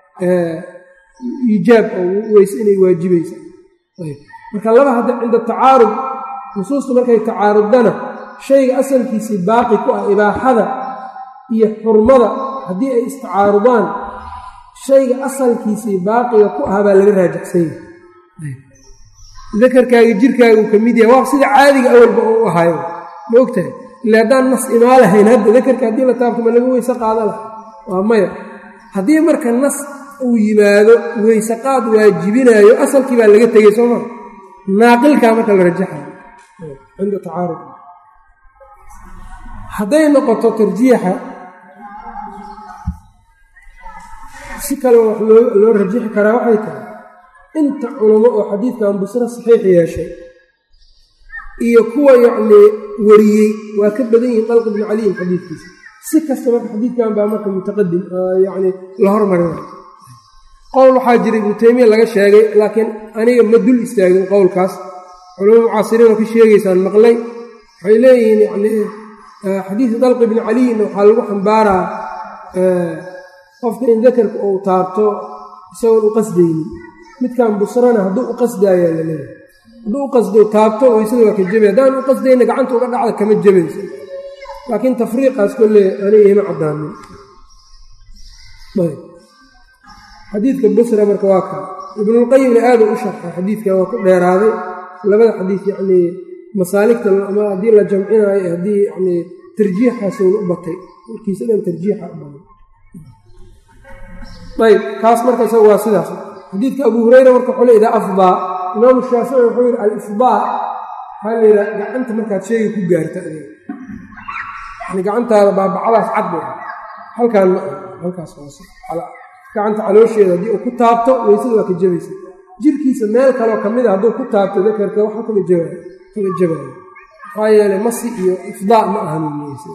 iijaab oo weyse inay waajibaysa marka laba hadda cinda tacaarud nusuustu markay tacaaruddana shayga asalkiisii baaqi ku ah ibaaxada iyo xurmada haddii ay istacaarudaan shayga asalkiisii baaqiga ku ah baa laga raajaxsan yahay dakarkaaga jirkaagu ka mid yahay waa sida caadiga awalba oo u ahayo ma ogtahay ila haddaan nas imaa lahayn hadda dakarka haddii la taabto ma laga weyse qaada laha waa maya haddii marka nas uu yimaado weyse qaad waajibinaayo asalkii baa laga tegey soo maa naaqilkaa marka la rajaxayo cinda tacaarud hadday noqoto tarjiixa si kale wax loo rajixi karaa waxay tahay inta culamo oo xadiidkan busra saxiix yeeshay iyo kuwa yacnii wariyey waa ka badan yihiin dalq ibni caliyin xadiidkiisa si kasta marka xadiidkan baa marka mutaqadim yacni la hormarina qowl waxaa jira ibnu taymiya laga sheegay laakiin aniga ma dul istaagin qowlkaas culamo mucaasiriinoo ka sheegaysaan maqlay waxay leeyihiin yacni xadiidka dalq ibni caliyinna waxaa lagu xambaaraa qofka in dakarka uu taabto isagoon u qasdaynin midkan busrana hadduu u qasdaayaa la leeyahay hadduu u qasdo taabto weysada waa ka jebay haddaan u qasdayna gacanta uga dhacda kama jebayso laakiin tafriiqaas kolle aniga ima caddaanin xadiidka busra marka waa kaa ibnulqayimna aaduu u sharxay xadiidkan waa ku dheeraaday labada xadiid yacnii masaaligta ama haddii la jamcinaayo haddii yacnii tarjiixaasuuna u batay warkiisa dhan tarjiixa u baday ayb kaas marka isaga waa sidaas xadiidka abuu hurayra marka wuxuu le idaa afdaa imaamu shaafici wuxuu yidhi alifdaa waxaa la yidhaha gacanta markaad sheega ku gaarta adeeg yani gacantaada baabacadaas cadba halkaan ma ah halkaas hoose gacanta caloosheeda haddii uu ku taabto weysada waa ka jebaysa jirkiisa meel kaloo ka mid a hadduu ku taabto dakarka waxa kama jabaayo kama jabaayo maxaa yeelay masi iyo ifdaa ma ahanweysa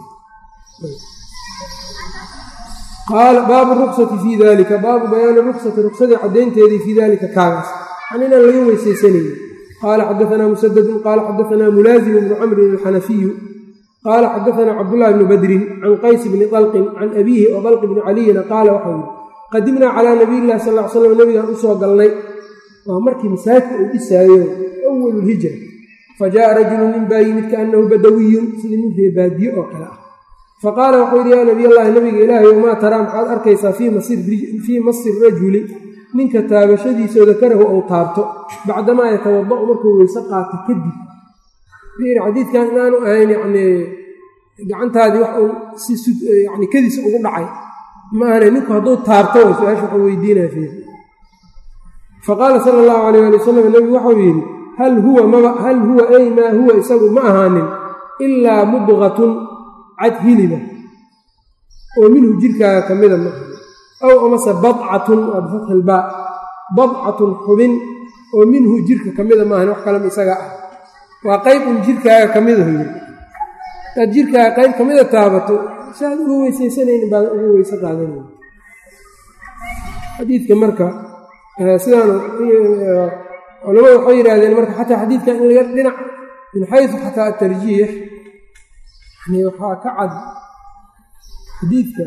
qaala baabu ruksati fii dalika baabu bayaani ruksati ruksadii caddaynteedii fii dalika kaagaas an inaan laga weysaysanayni qaala xadaanaa musadadun qaala xadaanaa mulaazimu bnu camrin alxanafiyu qaala xadaanaa cabdullahi bni badrin can qays bni dalqin can abiihi oo dalq bni caliyina qaala waxau yidhi qadimnaa calaa nabiy llahi sal l slam nabigaan u soo galnay waa markii masaajidka uu dhisaayo awalulhijra fa jaaa rajulu nin baa yimid kaannahu badawiyun sidii nin ree baadiye oo kale ah faqaala wuxuu yidhi yaa nabiy allahi nabiga ilaahay wamaa taraa maxaad arkaysaa fii masi rajuli ninka taabashadiisao dakarahu ou taabto bacdamaa yatawada'u markuu weyse qaato kadib xadiidkan inaanu ahayn yacni gacantaadii wax uun si yani kadiisa ugu dhacay ma aanay ninku hadduu taabto way su-aasha waxuu weydiinaya fiir faqaala sala allahu calayh ali wasalam nebigu waxau yidhi hal huwa maba hal huwa ay maa huwa isagu ma ahaanin ilaa mudqatun cad hiliba oo minhu jirkaaga ka mida ma aw amase badcatun waa bifatxi ilbaa badcatun xubin oo minhu jirka ka mida maahan wax kalema isaga ah waa qayb un jirkaaga ka midahu yiri hadaad jirkaaga qayb ka mida taabato saaad uga weysaysanayni baad uga weyse qaadanayni xadiidka marka sidaan culamada waxay yidhaahdeen marka xataa xadiidkan in laga dhinac min xaysu xataa atarjiix yani waxaa ka cad xadiidka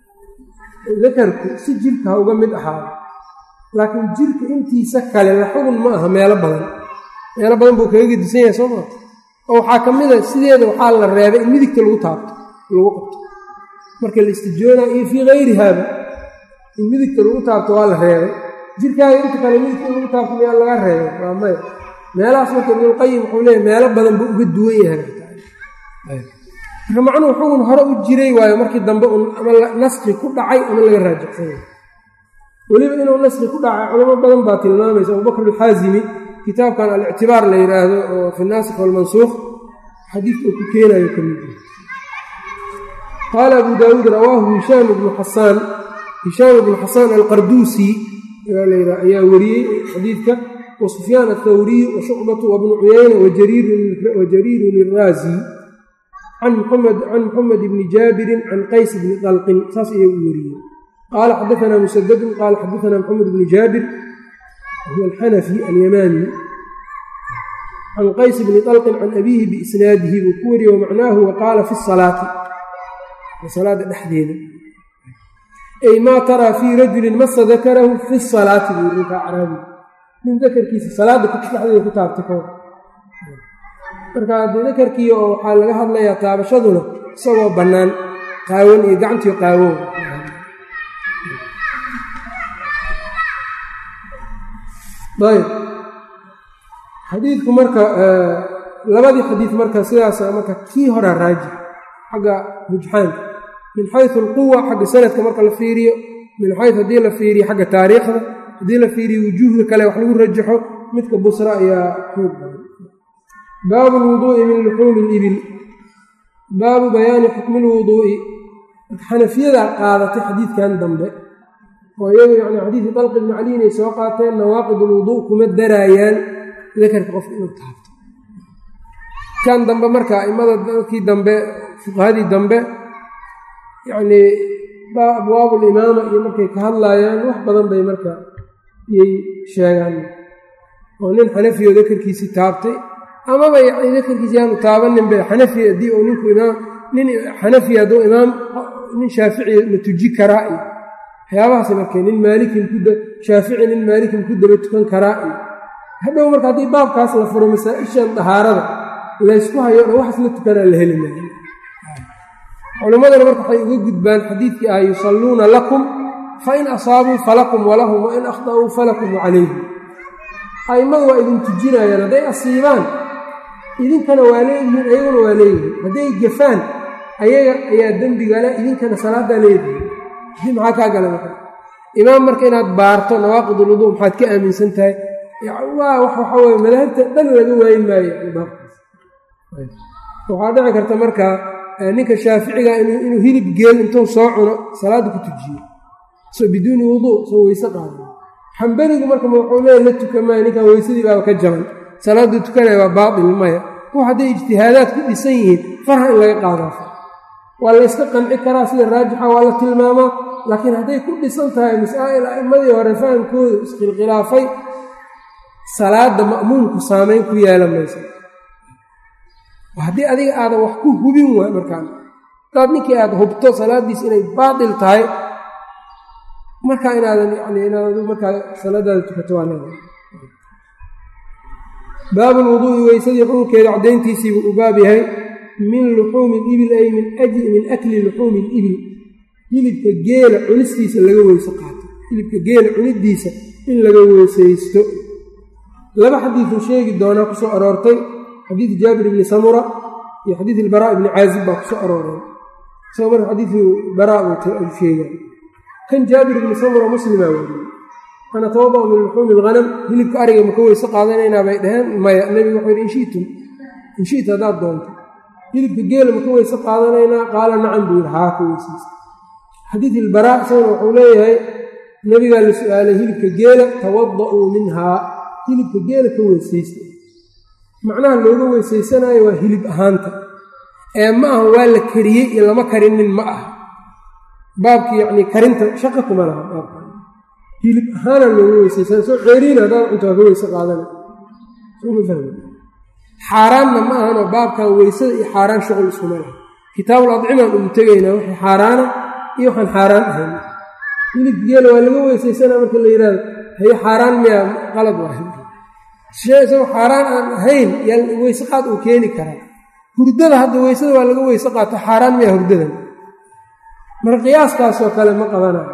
dakarku si jirka ha uga mid ahaado laakiin jirka intiisa kale la xugun ma aha meelo badan meelo badan buu kaga gedisan yahay soo maa oo waxaa ka mid a sideeda waxaa la reebay in midigta lagu taabto lagu qabto marka la istijoonayo iyo fii hayrihaaba in midigta lagu taabto waa la reebay jirkaaga inta kale midigta lagu taabto miyaa laga reebay waa maya meelahaas marka ibnulqayim wuxuu leeyahy meelo badan buu uga duwan yahay marka macnuhu xugun hore u jiray waayo markii dambe un ama naski ku dhacay ama laga raajacsanay weliba inuu naski ku dhacay culamo badan baa tilmaamaysa abubakr alxaazimi kitaabkan alictibaar la yidhaahdo oo fi naasikh walmansuukh xadiidka uu ku keenayo ka mid yahay qaala abu daawuud rawaahu hishaam ibnu xasaan hishaam ibnu xasaan alqarduusi ayaa wariyey xadiidka wa sufyaan athawriy wa shucbatu wabnu cuyayna wa jariirun iraazi can muxamed bni jaabirin can qays bni dalqin saas ayaa u wariyey qaala xadaanaa musadadun qaala xadaanaa moxamed bni jaabir huwa alxanafi alyamaani can qays bni dalqin can abiihi biisnaadihi buu ku wariyey wamacnaahu waqaala fi salaati salaada dhexdeeda ay maa taraa fii rajulin masa dakarahu fi salaati buu ninka acraabi nin dakarkiisa salaada dhexdeeda ku taabtay ka marka haddii dakarkii oo waxaa laga hadlayaa taabashaduna isagoo bannaan qaawan iyo gacantii qaawow ayb xadiidku marka labadii xadiid marka sidaasa marka kii horaa raajix xagga rujxaanka min xaysu alquwa xagga sanadka marka la fiiriyo min xaysu haddii la fiiriyo xagga taariikhda haddii la fiiriyo wujuuhda kale wax lagu rajaxo midka busra ayaa xoog badan baabu lwuduu'i min luxuumi libil baabu bayaani xukmi lwuduu'i xanafiyadaa qaadatay xadiidkan dambe oo iyagu yani xadiidii dalqi ibni cali inay soo qaateen nawaaqid ulwuduu kuma daraayaan dakarka qofka inuu taabto kan dambe marka aimada dalkii dambe fuqahadii dambe yacnii abwaabu limaama iyo markay ka hadlaayaan wax badan bay marka iyay sheegaan oo nin xanafiyo dakarkiisii taabtay amaba yani dakarkiisi yaanu taabaninba xanafi haddii uu ninku imaam nin xanafi hadduu imaam nin shaafici la tuji karaa iyo waxyaabahaas markee nin maalikin ku shaafici nin maalikin ku daba tukan karaa iyo hadhow marka haddii baabkaas la furo masaa-ishan dahaarada laysku hayo dhan waxaas la tukanaa la heli maayo culimmaduna marka waxay uga gudbaan xadiidkii ah yusalluuna lakum fain asaabuu falakum walahum wain akhda'uu falakum wacalayhim a'immadu waa idin tujinayaan hadday asiibaan idinkana waa leeyihiin ayaguna waa leeyihiin hadday gafaan ayaga ayaa dembigale idinkana salaaddaa leedihiin di maxaa kaa gala marka imaam marka inaad baarto nawaaqid ulwuduu maxaad ka aaminsan tahay waa waxaa weye madaahibta dhan laga waayin maayo baabkaas waxaa dhici karta marka ninka shaaficiga inuu hilib geel intuu soo cuno salaadda ku tujiyo soo biduuni wuduu soo weyse qaada xambaligu marka wuxuu leeya la tukan maayo ninkan weysadii baaba ka jaban salaaddu tukanaya waa baatil maya wax hadday ijtihaadaad ku dhisan yihiin farha in laga qaadaa waa la yska qanci karaa sida raajixa waa la tilmaamaa laakiin hadday ku dhisan tahay masaa'il a'immadii hore fahamkooda iskhilkhilaafay salaadda ma'muumku saamayn ku yeelan maysa haddii adiga aadan wax ku hubin waay markaan hadaad ninkii aad hubto salaaddiis inay baatil tahay markaa inaadan yani inaad markaa salaadaada tukato waa leedahay baabu lwuduu'i weysadii xukunkeeda caddayntiisiibuu u baab yahay min luxuumi libil ay min ajli min akli luxuumi libil hilibka geela cunistiisa laga weyse qaato hilibka geela cunidiisa in laga weysaysto laba xadiiduu sheegi doonaa ku soo aroortay xadiid jaabir ibni samura iyo xadiid ilbaraa ibni caazib baa ku soo arooreen isagoo marka xadiidkii baraa uu sheegay kan jaabir ibni samura muslimaa weriyey ana tawada'u min luxuumi alghanam hilibka ariga maka weyse qaadanaynaa bay dhaheen maya nebigu wuxuu yidhi inshitum inshi'ta haddaad doonto hilibka geela maka weyse qaadanaynaa qaala nacam buu yidhi haa ka weysaysta xadiid ilbaraa isaguna wuxuu leeyahay nebigaa la su-aalay hilibka geela tawada'uu minhaa hilibka geela ka weysaysta macnaha looga weysaysanaayo waa hilib ahaanta ee ma aha waa la kariyey iyo lama karinin ma aha baabkii yacnii karinta shaqa kuma laha baabka hilib ahaana looga weysaysan soo ceeriina haddaad cunto waa ka weyse qaadana suma fahmi xaaraanna ma ahanoo baabkan weysada iyo xaaraan shuqul iskuma laha kitaabul adcimaan ugu tegaynaa wixii xaaraana iyo waxaan xaaraan ahayn hilibka geela waa laga weysaysanaa marka la yidhahdo haye xaaraan miyaa qalad waa shee isagoo xaaraan aan ahayn yaa weyse qaad uu keeni karaa hurdada hadda weysada waa laga weyse qaato xaaraan miyaa hurdadan marka qiyaaskaasoo kale ma qabanayo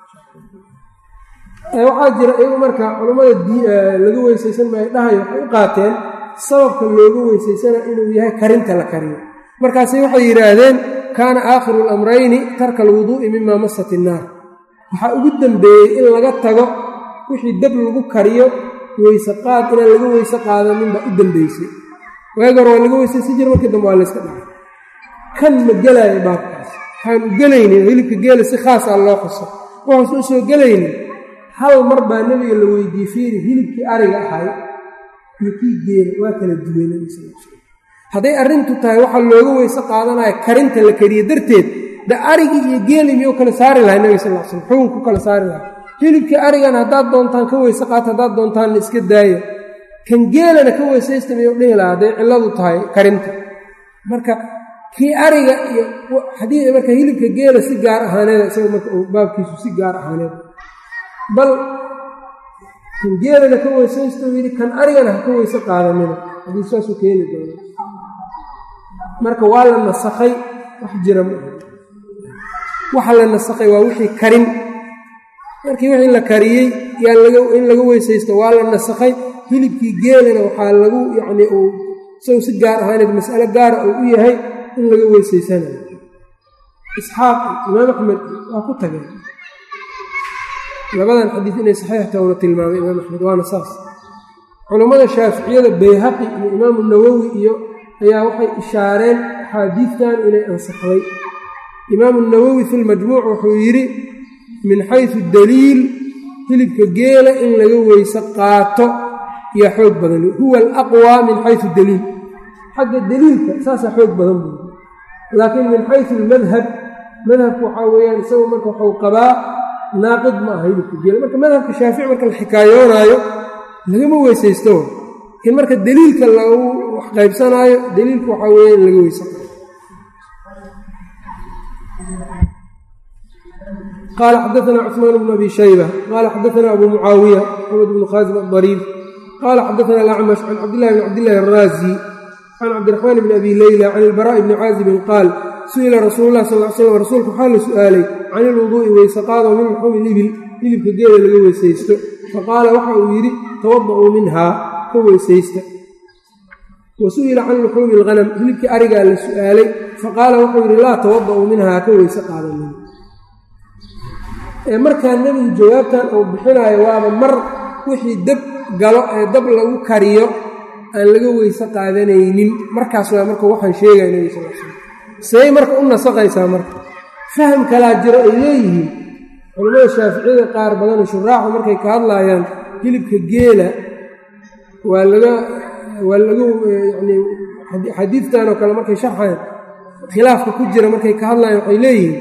waxaa jira iyagu marka culammada laga weysaysan maayo dhahayo waxay u qaateen sababka looga weysaysana inuu yahay karinta la kariyo markaasi waxay yidhaahdeen kaana aakhiru alamrayni tarka alwuduu'i mimaa masat innaar waxaa ugu dambeeyey in laga tago wixii dab lagu kariyo weyse qaad inaan laga weyse qaadanin baa u dambeysay waagi hore waa laga weysaysan jira markii dambe waa layska dhacay kan ma gelaayo baabkaas waxaan u gelaynin hilibka geela si khaas ah loo qaso waxaas u soo gelaynin hal mar baa nebiga la weydiiyey fiiri hilibkii ariga ahay iyo kii geela waa kala duway nebiga sal l slam hadday arrintu tahay waxaa looga weyse qaadanayo karinta la kariye darteed de arigii iyo geeli miyuu kala saari lahay nebiga sal l slam xugun ku kala saari lahay hilibkii arigan haddaad doontaan ka weyse qaata haddaad doontaanna iska daaya kan geelana ka weysaysta miyuu dhihi lahaa hadday cilladu tahay karinta marka kii ariga iyo haddii marka hilibka geela si gaar ahaaneeda isaga marka uu baabkiisu si gaar ahaaneed bal kan geelana ka weysaysta uu yidhi kan arigana ha ka weyse qaadanina haddii saasuu keeni doono marka waa la nasakhay wax jira ma aha waxa la nasakhay waa wixii karin markii wixii la kariyey yaa laga in laga weysaysto waa la nasakhay hilibkii geelana waxaa lagu yacnii uu isagu si gaar ahaaneed mas'alo gaara uu u yahay in laga weysaysanayo isxaaq imaam axmed waa ku tageen labadan xadiid inay saxiix tahowna tilmaamay imaam axmed waana saas culammada shaaficiyada bayhaqi iyo imaamu nawowi iyo ayaa waxay ishaareen axaadiidtan inay ansaxday imaamu nawowi fi lmajmuuc wuxuu yidhi min xaysu daliil hilibka geela in laga weyse qaato yaa xoog badan huwa alaqwaa min xaysu daliil xagga daliilka saasaa xoog badan buu laakiin min xaysu almadhab madhabku waxaa weeyaan isagu marka waxuu qabaa naaqid ma aha hilibka geela marka madhabka shaafici marka la xikaayoonaayo lagama weysaysto laakiin marka daliilka lagu wax qaybsanaayo daliilku waxaa weeya in laga weyse qaato qaala xadaثna cثmaan bnu abi shayba qaala xadaثna abu mucaawiya maxamed bnu khaasim adariir qaala xadaثna alacmash can cabdillahi bn cabdillahi الraazi can cabdiraxmaan bni abi leyla can ilbaraaءi bni caazibin qaal su'ila rasuulu lah sal l slam rasuulka waxaa la su'aalay can ilwuduu'i weyse qaado min luxuumi libil hilibka geela laga weysaysto faqaala waxa uu yidhi tawada'uu minhaa ka weysaysta wa su'ila can luxuumi alghanam hilibkii arigaa la su'aalay faqaala wuxuu yidhi laa tawada'uu minhaa ka weyse qaadanin ee markaa nebigu jawaabtan uu bixinaayo waaba mar wixii dab galo ee dab lagu kariyo aan laga weyse qaadanaynin markaas waa marka waxaan sheegaya nebiga sal l slam say marka u nasaqaysaa marka faham kalaa jiro ay leeyihiin culimmada shaaficiyada qaar badanoo shuraaxu markay ka hadlaayaan hilibka geela waa laga waa laga yanii xadiidtan oo kale markay sharxayaan khilaafka ku jira markay ka hadlaayaan waxay leeyihiin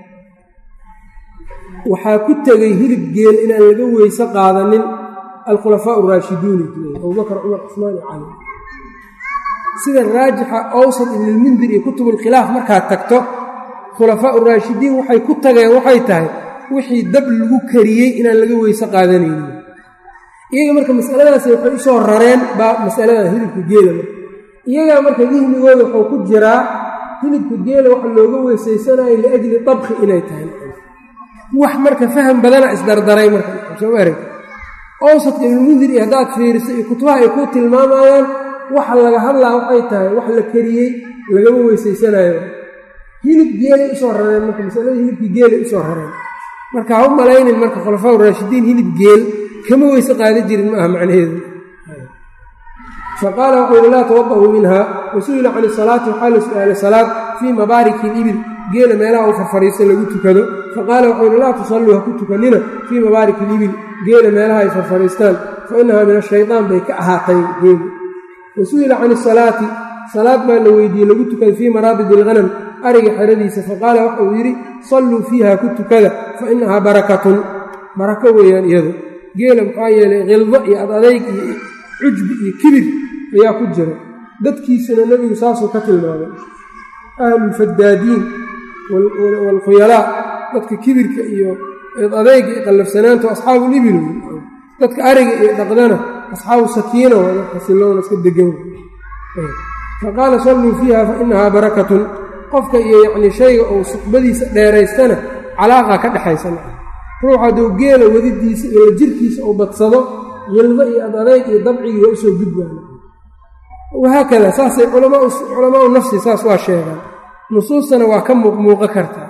waxaa ku tegey hilib geel inaan laga weyse qaadanin alkhulafaa araashiduuni abubakar cumar cusmaan iyo cali sida raajixa awsad ibnulmundir iyo kutubulkhilaaf markaad tagto khulafaa uraashidiin waxay ku tageen waxay tahay wixii dab lagu kariyey inaan laga weyse qaadanaynin iyaga marka masaladaasi waxay usoo rareen baa masalada hilibka geela marka iyagaa marka dihmigooda wuxuu ku jiraa hilibka geela waxa looga weysaysanayo liajli dabkhi inay tahay wax marka faham badana isdardaray marka soo arag awsadka ibnulmundir iyo haddaad fiiriso iyo kutubaha ay ku tilmaamayaan waxa laga hadlaa waxay tahay wax la kariyey lagama weysaysanayo hilib geelay usoo rareen marka masalada hilibkii geelay usoo rareen marka ha u malaynin marka khulafaa raashidiin hilib geel kama weyse qaada jirin ma aha macnaheedu faqaala wuxuu yihi laa tawada'uu minha wasu'ila can isalaati waxaa la su-aalay salaad fii mabaariki libil geela meelaha uu farfariisto lagu tukado faqaala wuxuu yihi laa tusalluu ha ku tukanina fii mabaariki libil geela meelaha ay farfariistaan fa inahaa min ashaytaan bay ka ahaatay geelu wasu'ila can isalaati salaad baa la weydiiyey lagu tukada fii maraabidi ilghanam ariga xeradiisa faqaala waxa uu yidhi salluu fiiha ku tukada fa inahaa barakatun barako weeyaan iyadu geela maxaa yeelay khildo iyo adadayg iyo cujbi iyo kibir ayaa ku jira dadkiisuna nebigu saasuu ka tilmaamay ahlulfadaadiin waalkhuyalaa dadka kibirka iyo adayga iyo qallafsanaanta asxaabulibil dadka ariga iyo dhaqdana asxaabu sakiina waa xasiloona iska degan faqaala salluu fiiha fa inahaa barakatun qofka iyo yacnii shayga uu suxbadiisa dheeraystana calaaqa ka dhexaysana ruux hadduu geela wadidiisa iyo jirkiisa uu badsado yildo iyo adadayg iyo dabcigii waa usoo gudbaana wahaakada saasay culamaau nafsi saas waa sheegaan nusuustana waa ka muuqmuuqa kartaa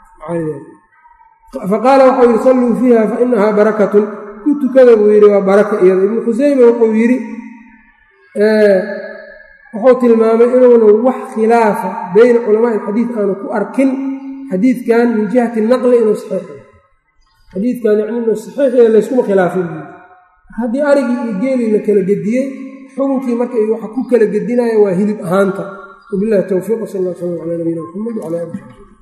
faqaala waxau yidhi salluu fiiha fa inahaa barakatun ku tukada buu yidhi waa baraka iyada ibnu khusayme wuxuu yidhi wuxuu tilmaamay inuunu wax khilaafa bayna culamaai alxadiid aanu ku arkin xadiidkan min jihati naqli inuu saxiix xadiidkan yacni inuu saxiixya layskuma khilaafin haddii arigii iyo geelii la kala gediyey xukunkii marka waxa ku kala gedinaya waa hilib ahaanta wabillahi towfiiq sal alla slam calaa nabiyina muxamed wcala ali